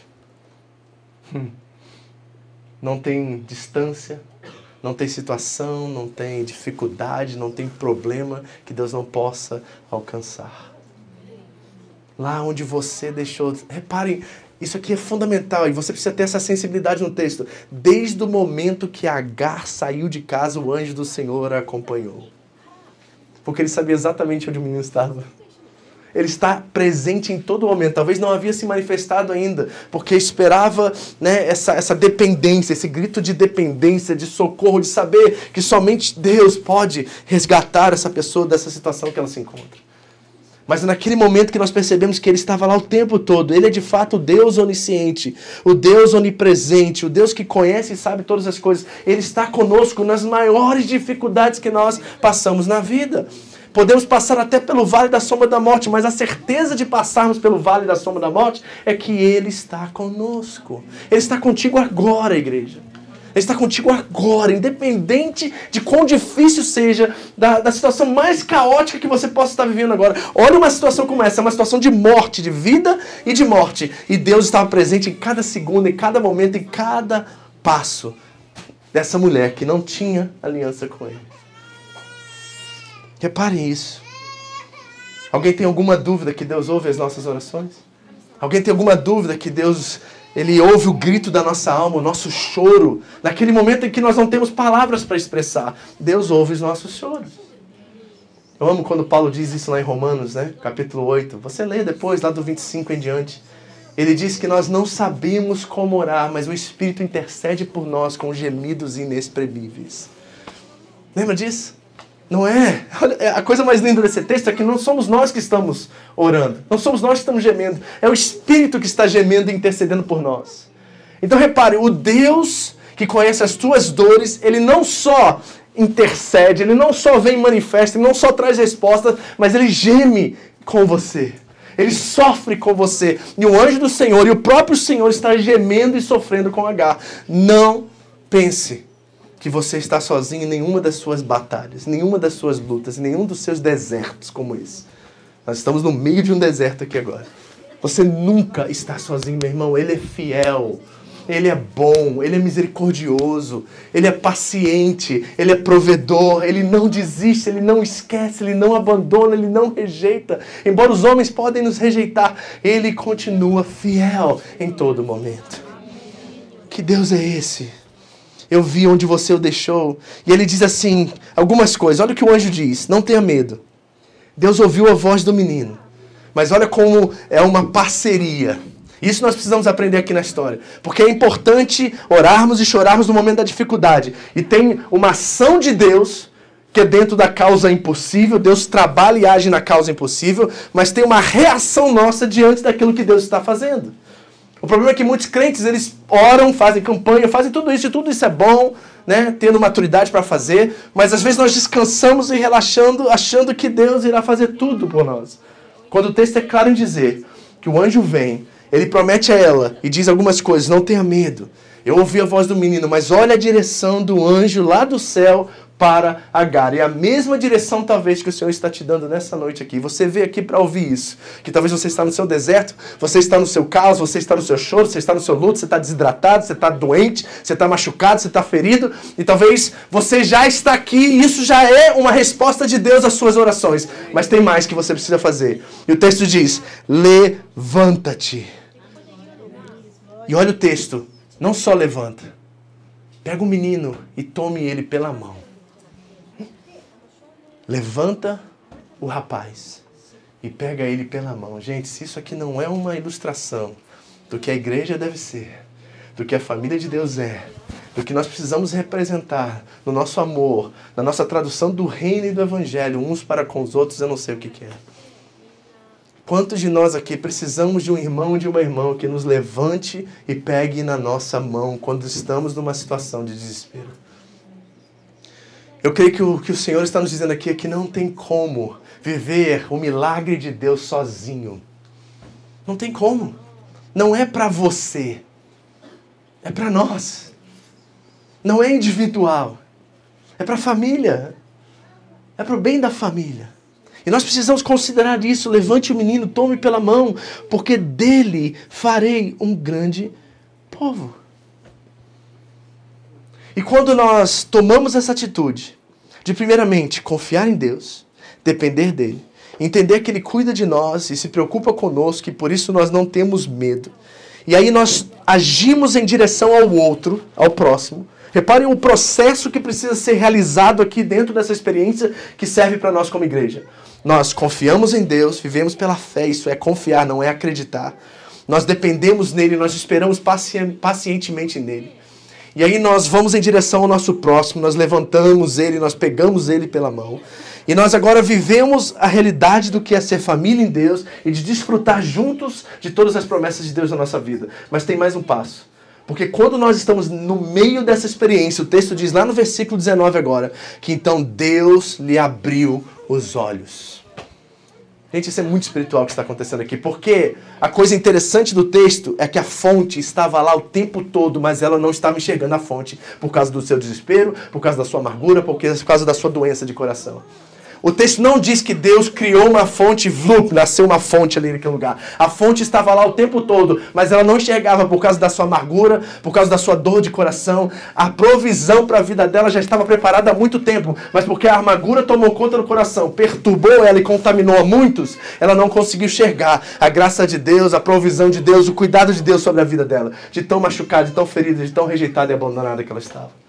não tem distância, não tem situação, não tem dificuldade, não tem problema que Deus não possa alcançar. Lá onde você deixou. Reparem, isso aqui é fundamental e você precisa ter essa sensibilidade no texto. Desde o momento que Agar saiu de casa, o anjo do Senhor a acompanhou. Porque ele sabia exatamente onde o menino estava. Ele está presente em todo momento. Talvez não havia se manifestado ainda, porque esperava, né, essa dependência, esse grito de dependência, de socorro, de saber que somente Deus pode resgatar essa pessoa dessa situação que ela se encontra. Mas naquele momento que nós percebemos que Ele estava lá o tempo todo, Ele é de fato o Deus onisciente, o Deus onipresente, o Deus que conhece e sabe todas as coisas. Ele está conosco nas maiores dificuldades que nós passamos na vida. Podemos passar até pelo vale da sombra da morte, mas a certeza de passarmos pelo vale da sombra da morte é que Ele está conosco. Ele está contigo agora, igreja. Ele está contigo agora, independente de quão difícil seja, da situação mais caótica que você possa estar vivendo agora. Olha uma situação como essa, é uma situação de morte, de vida e de morte. E Deus estava presente em cada segundo, em cada momento, em cada passo dessa mulher que não tinha aliança com Ele. Reparem isso. Alguém tem alguma dúvida que Deus ouve as nossas orações? Alguém tem alguma dúvida que Deus, Ele ouve o grito da nossa alma, o nosso choro? Naquele momento em que nós não temos palavras para expressar, Deus ouve os nossos choros. Eu amo quando Paulo diz isso lá em Romanos, né? Capítulo 8. Você lê depois, lá do 25 em diante. Ele diz que nós não sabemos como orar, mas o Espírito intercede por nós com gemidos inexprimíveis. Lembra disso? Não é? A coisa mais linda desse texto é que não somos nós que estamos orando. Não somos nós que estamos gemendo. É o Espírito que está gemendo e intercedendo por nós. Então repare, o Deus que conhece as tuas dores, Ele não só intercede, Ele não só vem e manifesta, Ele não só traz respostas, mas Ele geme com você. Ele sofre com você. E o anjo do Senhor e o próprio Senhor está gemendo e sofrendo com Agar. Não pense que você está sozinho em nenhuma das suas batalhas, nenhuma das suas lutas, nenhum dos seus desertos como esse. Nós estamos no meio de um deserto aqui agora. Você nunca está sozinho, meu irmão. Ele é fiel, Ele é bom, Ele é misericordioso, Ele é paciente, Ele é provedor, Ele não desiste, Ele não esquece, Ele não abandona, Ele não rejeita. Embora os homens podem nos rejeitar, Ele continua fiel em todo momento. Que Deus é esse? Eu vi onde você o deixou. E ele diz assim, algumas coisas. Olha o que o anjo diz. Não tenha medo. Deus ouviu a voz do menino. Mas olha como é uma parceria. Isso nós precisamos aprender aqui na história. Porque é importante orarmos e chorarmos no momento da dificuldade. E tem uma ação de Deus que é dentro da causa impossível. Deus trabalha e age na causa impossível. Mas tem uma reação nossa diante daquilo que Deus está fazendo. O problema é que muitos crentes, eles oram, fazem campanha, fazem tudo isso, e tudo isso é bom, né? Tendo maturidade para fazer, mas às vezes nós descansamos e relaxando, achando que Deus irá fazer tudo por nós. Quando o texto é claro em dizer que o anjo vem, ele promete a ela e diz algumas coisas, não tenha medo. Eu ouvi a voz do menino, mas olha a direção do anjo lá do céu para Agar. E a mesma direção talvez que o Senhor está te dando nessa noite aqui. Você veio aqui para ouvir isso. Que talvez você está no seu deserto, você está no seu caos, você está no seu choro, você está no seu luto, você está desidratado, você está doente, você está machucado, você está ferido. E talvez você já está aqui e isso já é uma resposta de Deus às suas orações. Mas tem mais que você precisa fazer. E o texto diz, levanta-te. E olha o texto, não só levanta. Pega o menino e tome ele pela mão. Levanta o rapaz e pega ele pela mão. Gente, se isso aqui não é uma ilustração do que a igreja deve ser, do que a família de Deus é, do que nós precisamos representar no nosso amor, na nossa tradução do reino e do evangelho, uns para com os outros, eu não sei o que é. Quantos de nós aqui precisamos de um irmão e de uma irmã que nos levante e pegue na nossa mão quando estamos numa situação de desespero? Eu creio que o que o Senhor está nos dizendo aqui é que não tem como viver o milagre de Deus sozinho. Não tem como. Não é para você. É para nós. Não é individual. É para a família. É para o bem da família. E nós precisamos considerar isso. Levante o menino, tome pela mão, porque dele farei um grande povo. E quando nós tomamos essa atitude de, primeiramente, confiar em Deus, depender dele, entender que ele cuida de nós e se preocupa conosco e por isso nós não temos medo. E aí nós agimos em direção ao outro, ao próximo. Reparem o processo que precisa ser realizado aqui dentro dessa experiência que serve para nós como igreja. Nós confiamos em Deus, vivemos pela fé, isso é confiar, não é acreditar. Nós dependemos nele, nós esperamos pacientemente nele. E aí nós vamos em direção ao nosso próximo, nós levantamos ele, nós pegamos ele pela mão. E nós agora vivemos a realidade do que é ser família em Deus e de desfrutar juntos de todas as promessas de Deus na nossa vida. Mas tem mais um passo. Porque quando nós estamos no meio dessa experiência, o texto diz lá no versículo 19 agora, que então Deus lhe abriu os olhos. Gente, isso é muito espiritual o que está acontecendo aqui, porque a coisa interessante do texto é que a fonte estava lá o tempo todo, mas ela não estava enxergando a fonte por causa do seu desespero, por causa da sua amargura, por causa da sua doença de coração. O texto não diz que Deus criou uma fonte, nasceu uma fonte ali naquele lugar. A fonte estava lá o tempo todo, mas ela não enxergava por causa da sua amargura, por causa da sua dor de coração. A provisão para a vida dela já estava preparada há muito tempo, mas porque a amargura tomou conta do coração, perturbou ela e contaminou a muitos, ela não conseguiu enxergar a graça de Deus, a provisão de Deus, o cuidado de Deus sobre a vida dela, de tão machucada, de tão ferida, de tão rejeitada e abandonada que ela estava.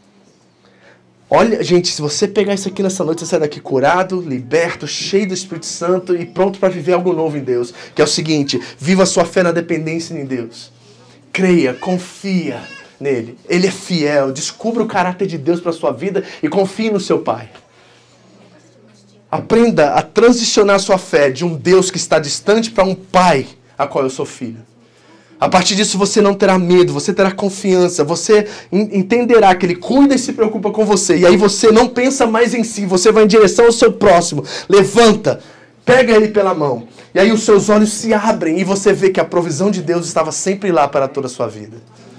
Olha, gente, se você pegar isso aqui nessa noite, você sai daqui curado, liberto, cheio do Espírito Santo e pronto para viver algo novo em Deus. Que é o seguinte, viva a sua fé na dependência em Deus. Creia, confia nele. Ele é fiel, descubra o caráter de Deus para a sua vida e confie no seu Pai. Aprenda a transicionar a sua fé de um Deus que está distante para um Pai a qual eu sou filho. A partir disso você não terá medo, você terá confiança, você entenderá que Ele cuida e se preocupa com você. E aí você não pensa mais em si, você vai em direção ao seu próximo. Levanta, pega ele pela mão. E aí os seus olhos se abrem e você vê que a provisão de Deus estava sempre lá para toda a sua vida.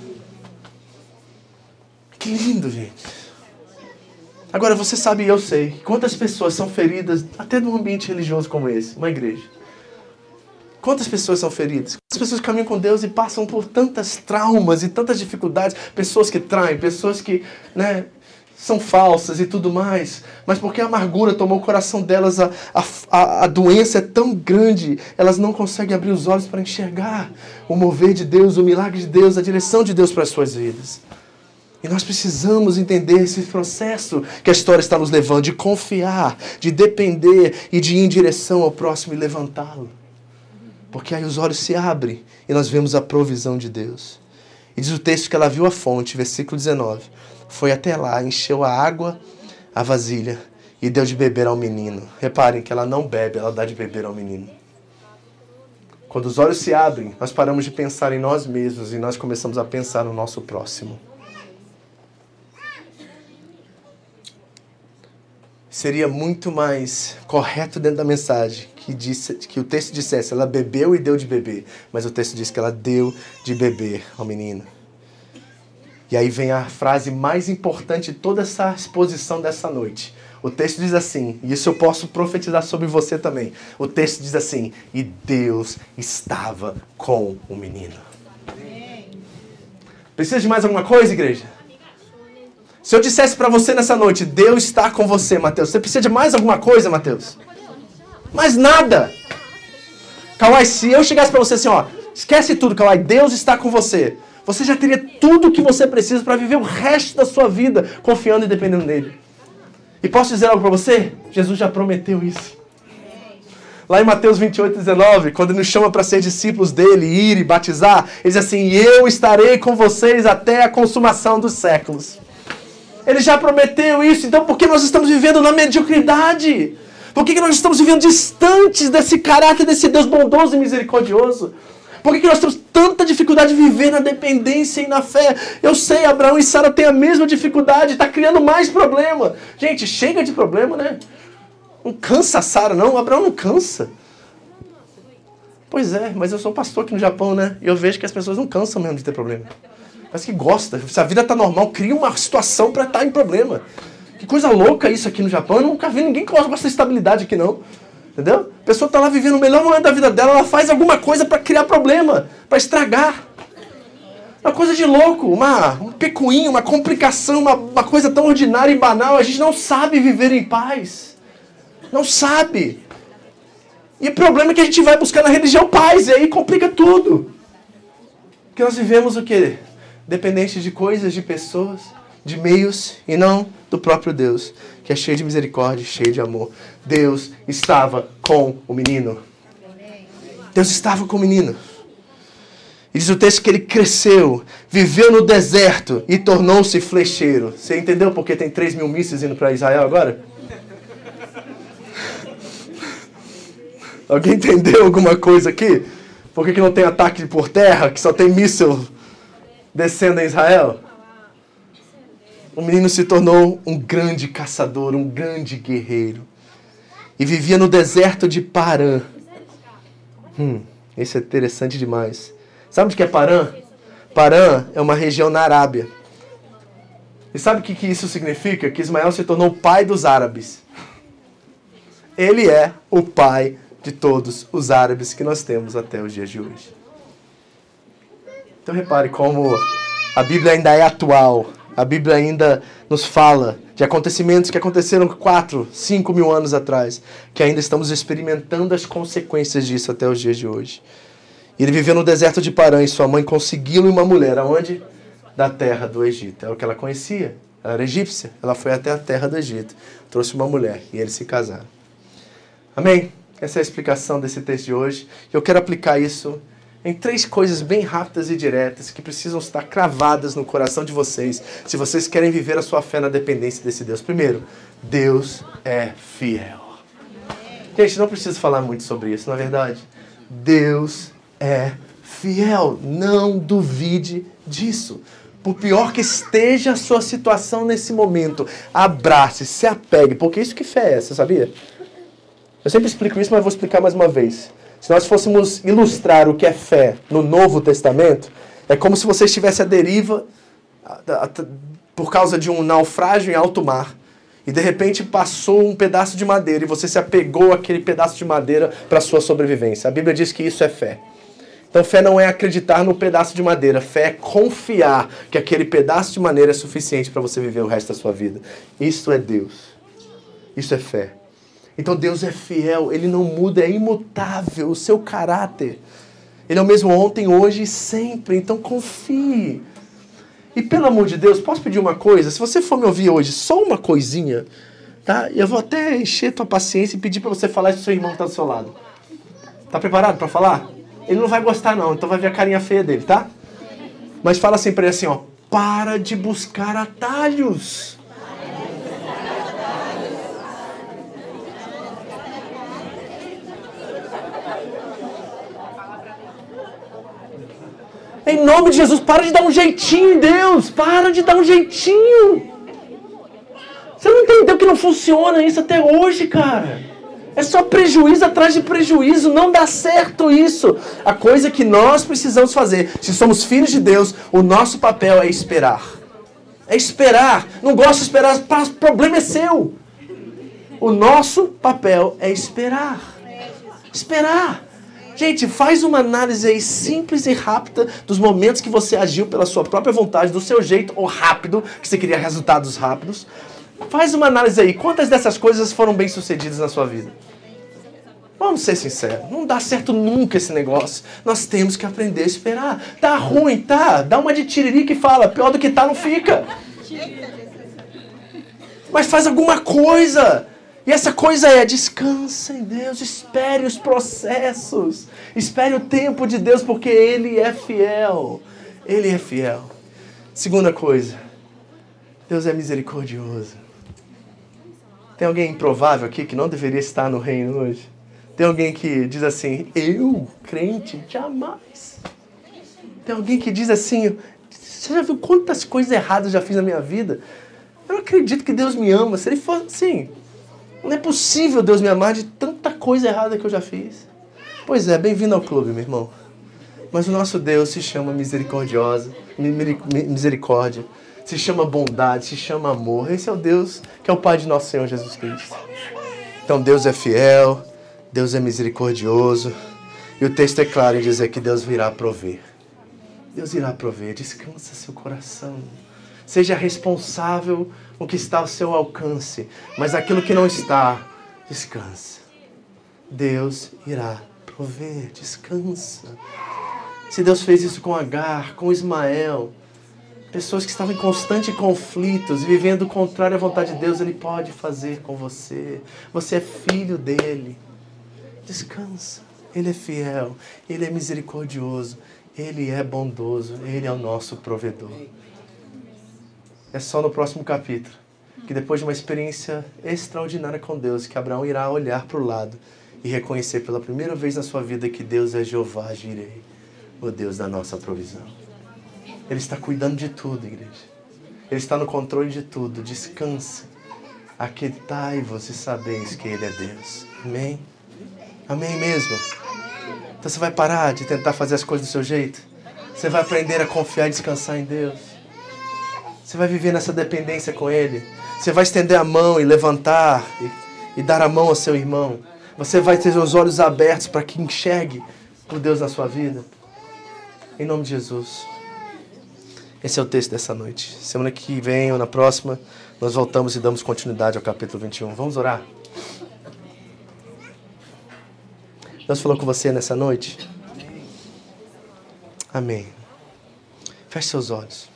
Que lindo, gente. Agora você sabe e eu sei quantas pessoas são feridas até num ambiente religioso como esse, uma igreja. Quantas pessoas são feridas? Quantas pessoas caminham com Deus e passam por tantas traumas e tantas dificuldades? Pessoas que traem, pessoas que são falsas e tudo mais. Mas porque a amargura tomou o coração delas, a doença é tão grande, elas não conseguem abrir os olhos para enxergar o mover de Deus, o milagre de Deus, a direção de Deus para as suas vidas. E nós precisamos entender esse processo que a história está nos levando, de confiar, de depender e de ir em direção ao próximo e levantá-lo. Porque aí os olhos se abrem e nós vemos a provisão de Deus. E diz o texto que ela viu a fonte, versículo 19. Foi até lá, encheu a água, a vasilha, e deu de beber ao menino. Reparem que ela não bebe, ela dá de beber ao menino. Quando os olhos se abrem, nós paramos de pensar em nós mesmos e nós começamos a pensar no nosso próximo. Seria muito mais correto dentro da mensagem que o texto dissesse, ela bebeu e deu de beber. Mas o texto diz que ela deu de beber ao menino. E aí vem a frase mais importante de toda essa exposição dessa noite. O texto diz assim, e isso eu posso profetizar sobre você também. O texto diz assim, e Deus estava com o menino. Precisa de mais alguma coisa, igreja? Se eu dissesse para você nessa noite, Deus está com você, Mateus, você precisa de mais alguma coisa, Mateus? Mais nada. Kawai, se eu chegasse para você assim, ó, esquece tudo, Kawai, Deus está com você. Você já teria tudo o que você precisa para viver o resto da sua vida confiando e dependendo nele. E posso dizer algo para você? Jesus já prometeu isso. Lá em Mateus 28:19, quando ele nos chama para ser discípulos dele, ir e batizar, ele diz assim, eu estarei com vocês até a consumação dos séculos. Ele já prometeu isso, então por que nós estamos vivendo na mediocridade? Por que nós estamos vivendo distantes desse caráter, desse Deus bondoso e misericordioso? Por que nós temos tanta dificuldade de viver na dependência e na fé? Eu sei, Abraão e Sara têm a mesma dificuldade, está criando mais problema. Gente, chega de problema, né? Não cansa a Sara, não. Abraão não cansa. Pois é, mas eu sou pastor aqui no Japão, né? E eu vejo que as pessoas não cansam mesmo de ter problema. Parece que gosta. Se a vida está normal, cria uma situação para estar em problema. Que coisa louca isso aqui no Japão. Eu nunca vi ninguém que gosta de estabilidade aqui, não. Entendeu? A pessoa está lá vivendo o melhor momento da vida dela, ela faz alguma coisa para criar problema, para estragar. Uma coisa de louco, um pecuinho, uma complicação, uma coisa tão ordinária e banal. A gente não sabe viver em paz. Não sabe. E o problema é que a gente vai buscar na religião paz, e aí complica tudo. Porque nós vivemos o quê? Dependentes de coisas, de pessoas. de meios e não do próprio Deus, que é cheio de misericórdia e cheio de amor. Deus estava com o menino. Deus estava com o menino. E diz o texto que ele cresceu, viveu no deserto e tornou-se flecheiro. Você entendeu por que tem 3.000 mísseis indo para Israel agora? Alguém entendeu alguma coisa aqui? Por que não tem ataque por terra, que só tem míssil descendo em Israel? O menino se tornou um grande caçador, um grande guerreiro. E vivia no deserto de Parã. Isso é interessante demais. Sabe o que é Parã? Parã é uma região na Arábia. E sabe o que isso significa? Que Ismael se tornou o pai dos árabes. Ele é o pai de todos os árabes que nós temos até os dias de hoje. Então repare como a Bíblia ainda é atual. A Bíblia ainda nos fala de acontecimentos que aconteceram 4, 5 mil anos atrás, que ainda estamos experimentando as consequências disso até os dias de hoje. E ele viveu no deserto de Parã e sua mãe conseguiu uma mulher. Aonde? Da terra do Egito. É o que ela conhecia. Ela era egípcia. Ela foi até a terra do Egito. Trouxe uma mulher e eles se casaram. Amém? Essa é a explicação desse texto de hoje. Eu quero aplicar isso em 3 coisas bem rápidas e diretas que precisam estar cravadas no coração de vocês, se vocês querem viver a sua fé na dependência desse Deus. Primeiro, Deus é fiel. Gente, não preciso falar muito sobre isso, na verdade. Deus é fiel. Não duvide disso. Por pior que esteja a sua situação nesse momento, abrace, se apegue, porque isso que fé é, você sabia? Eu sempre explico isso, mas vou explicar mais uma vez. Se nós fôssemos ilustrar o que é fé no Novo Testamento, é como se você estivesse à deriva por causa de um naufrágio em alto mar e de repente passou um pedaço de madeira e você se apegou àquele pedaço de madeira para a sua sobrevivência. A Bíblia diz que isso é fé. Então fé não é acreditar no pedaço de madeira, fé é confiar que aquele pedaço de madeira é suficiente para você viver o resto da sua vida. Isso é Deus. Isso é fé. Então Deus é fiel, Ele não muda, é imutável o seu caráter. Ele é o mesmo ontem, hoje e sempre, então confie. E pelo amor de Deus, posso pedir uma coisa? Se você for me ouvir hoje, só uma coisinha, tá? Eu vou até encher tua paciência e pedir para você falar isso pro seu irmão que está do seu lado. Tá preparado para falar? Ele não vai gostar não, então vai ver a carinha feia dele, tá? Mas fala assim para ele assim, ó, para de buscar atalhos. Em nome de Jesus, para de dar um jeitinho em Deus. Para de dar um jeitinho. Você não entendeu que não funciona isso até hoje, cara. É só prejuízo atrás de prejuízo. Não dá certo isso. A coisa que nós precisamos fazer, se somos filhos de Deus, o nosso papel é esperar. É esperar. Não gosto de esperar, o problema é seu. O nosso papel é esperar. Esperar. Gente, faz uma análise aí simples e rápida dos momentos que você agiu pela sua própria vontade, do seu jeito, ou rápido, que você queria resultados rápidos. Faz uma análise aí. Quantas dessas coisas foram bem sucedidas na sua vida? Vamos ser sinceros. Não dá certo nunca esse negócio. Nós temos que aprender a esperar. Tá ruim, tá? Dá uma de tiririca e fala. Pior do que tá, não fica. Mas faz alguma coisa. E essa coisa é, descansa em Deus, espere os processos, espere o tempo de Deus, porque Ele é fiel. Ele é fiel. Segunda coisa, Deus é misericordioso. Tem alguém improvável aqui que não deveria estar no reino hoje? Tem alguém que diz assim, eu, crente, jamais. Tem alguém que diz assim, você já viu quantas coisas erradas eu já fiz na minha vida? Eu não acredito que Deus me ama. Se Ele for assim... Não é possível Deus me amar de tanta coisa errada que eu já fiz. Pois é, bem-vindo ao clube, meu irmão. Mas o nosso Deus se chama misericordiosa, misericórdia, se chama bondade, se chama amor. Esse é o Deus que é o Pai de nosso Senhor Jesus Cristo. Então Deus é fiel, Deus é misericordioso. E o texto é claro em dizer que Deus virá prover. Deus irá prover. Descansa seu coração. Seja responsável com o que está ao seu alcance. Mas aquilo que não está, descansa. Deus irá prover. Descansa. Se Deus fez isso com Agar, com Ismael, pessoas que estavam em constante conflitos, vivendo o contrário à vontade de Deus, Ele pode fazer com você. Você é filho dEle. Descansa. Ele é fiel, Ele é misericordioso, Ele é bondoso, Ele é o nosso provedor. É só no próximo capítulo que, depois de uma experiência extraordinária com Deus, que Abraão irá olhar para o lado e reconhecer pela primeira vez na sua vida que Deus é Jeová Jireh, o Deus da nossa provisão. Ele está cuidando de tudo, igreja. Ele está no controle de tudo. Descanse. Aquietai-vos e sabeis que Ele é Deus. Amém? Amém mesmo? Então você vai parar de tentar fazer as coisas do seu jeito? Você vai aprender a confiar e descansar em Deus? Você vai viver nessa dependência com Ele? Você vai estender a mão e levantar e dar a mão ao seu irmão? Você vai ter os olhos abertos para que enxergue o Deus na sua vida? Em nome de Jesus. Esse é o texto dessa noite. Semana que vem ou na próxima, nós voltamos e damos continuidade ao capítulo 21. Vamos orar? Deus falou com você nessa noite? Amém. Feche seus olhos.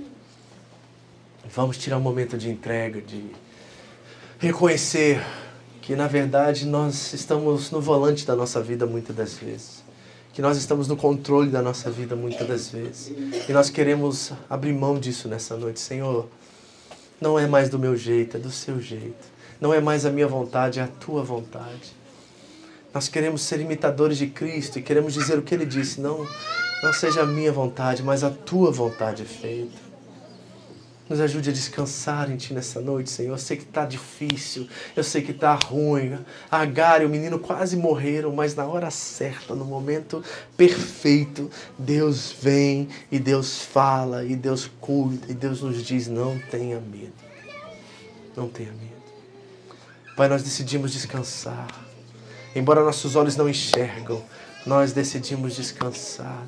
Vamos tirar um momento de entrega, de reconhecer que, na verdade, nós estamos no volante da nossa vida muitas das vezes. Que nós estamos no controle da nossa vida muitas das vezes. E nós queremos abrir mão disso nessa noite. Senhor, não é mais do meu jeito, é do seu jeito. Não é mais a minha vontade, é a tua vontade. Nós queremos ser imitadores de Cristo e queremos dizer o que Ele disse. Não seja a minha vontade, mas a tua vontade é feita. Nos ajude a descansar em Ti nessa noite, Senhor. Eu sei que está difícil, eu sei que está ruim. A Agar e o menino quase morreram, mas na hora certa, no momento perfeito, Deus vem e Deus fala e Deus cuida e Deus nos diz, não tenha medo. Não tenha medo. Pai, nós decidimos descansar. Embora nossos olhos não enxergam, nós decidimos descansar.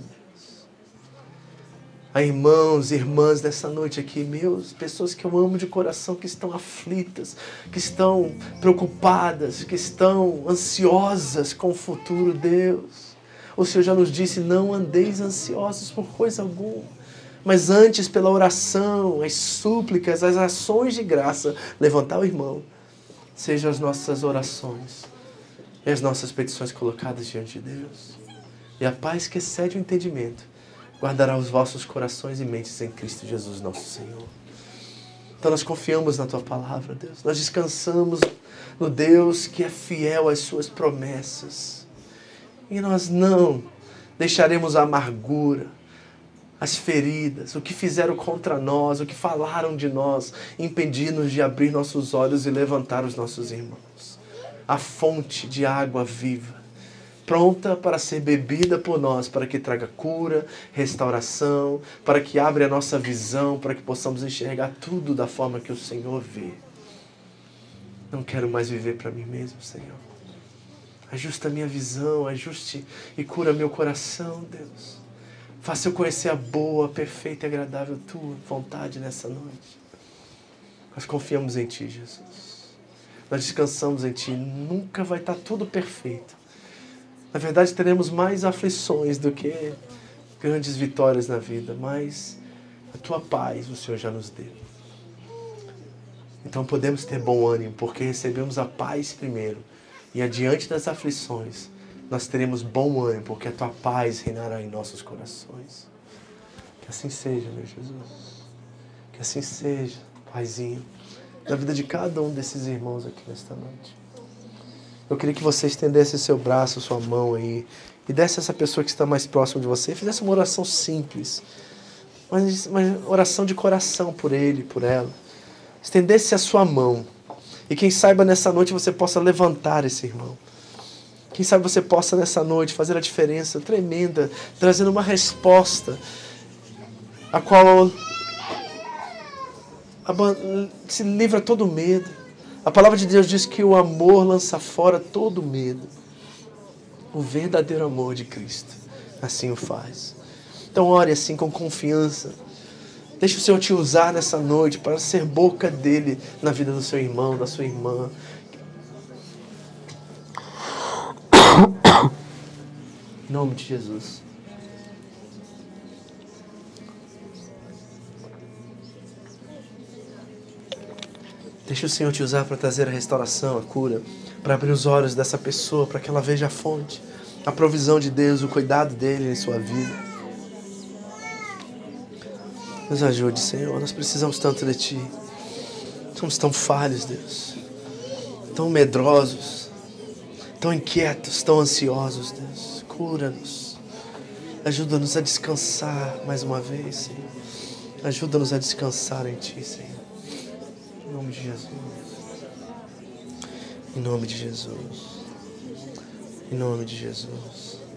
Há irmãos e irmãs nessa noite aqui, pessoas que eu amo de coração, que estão aflitas, que estão preocupadas, que estão ansiosas com o futuro, Deus. O Senhor já nos disse, não andeis ansiosos por coisa alguma, mas antes pela oração, as súplicas, as ações de graça, levantar o irmão, sejam as nossas orações e as nossas petições colocadas diante de Deus. E a paz que excede o entendimento guardará os vossos corações e mentes em Cristo Jesus, nosso Senhor. Então nós confiamos na Tua palavra, Deus. Nós descansamos no Deus que é fiel às Suas promessas. E nós não deixaremos a amargura, as feridas, o que fizeram contra nós, o que falaram de nós, impedir-nos de abrir nossos olhos e levantar os nossos irmãos. A fonte de água viva, pronta para ser bebida por nós, para que traga cura, restauração, para que abra a nossa visão, para que possamos enxergar tudo da forma que o Senhor vê. Não quero mais viver para mim mesmo, Senhor. Ajusta a minha visão, ajuste e cura meu coração, Deus. Faça eu conhecer a boa, perfeita e agradável Tua vontade nessa noite. Nós confiamos em Ti, Jesus. Nós descansamos em Ti. Nunca vai estar tudo perfeito. Na verdade, teremos mais aflições do que grandes vitórias na vida, mas a Tua paz o Senhor já nos deu. Então podemos ter bom ânimo, porque recebemos a paz primeiro. E adiante das aflições, nós teremos bom ânimo, porque a Tua paz reinará em nossos corações. Que assim seja, meu Jesus. Que assim seja, Paizinho, na vida de cada um desses irmãos aqui nesta noite. Eu queria que você estendesse seu braço, sua mão aí, e desse a essa pessoa que está mais próxima de você, e fizesse uma oração simples, mas uma oração de coração por ele, por ela. Estendesse a sua mão, e quem saiba nessa noite você possa levantar esse irmão. Quem sabe você possa nessa noite fazer a diferença tremenda, trazendo uma resposta, a qual se livra todo medo. A palavra de Deus diz que o amor lança fora todo medo. O verdadeiro amor de Cristo assim o faz. Então ore assim com confiança. Deixe o Senhor te usar nessa noite para ser boca dele na vida do seu irmão, da sua irmã. Em nome de Jesus. Deixa o Senhor te usar para trazer a restauração, a cura, para abrir os olhos dessa pessoa, para que ela veja a fonte, a provisão de Deus, o cuidado dele em sua vida. Nos ajude, Senhor, nós precisamos tanto de Ti. Somos tão falhos, Deus, tão medrosos, tão inquietos, tão ansiosos, Deus. Cura-nos, ajuda-nos a descansar mais uma vez, Senhor. Ajuda-nos a descansar em Ti, Senhor. Em nome de Jesus. Em nome de Jesus. Em nome de Jesus.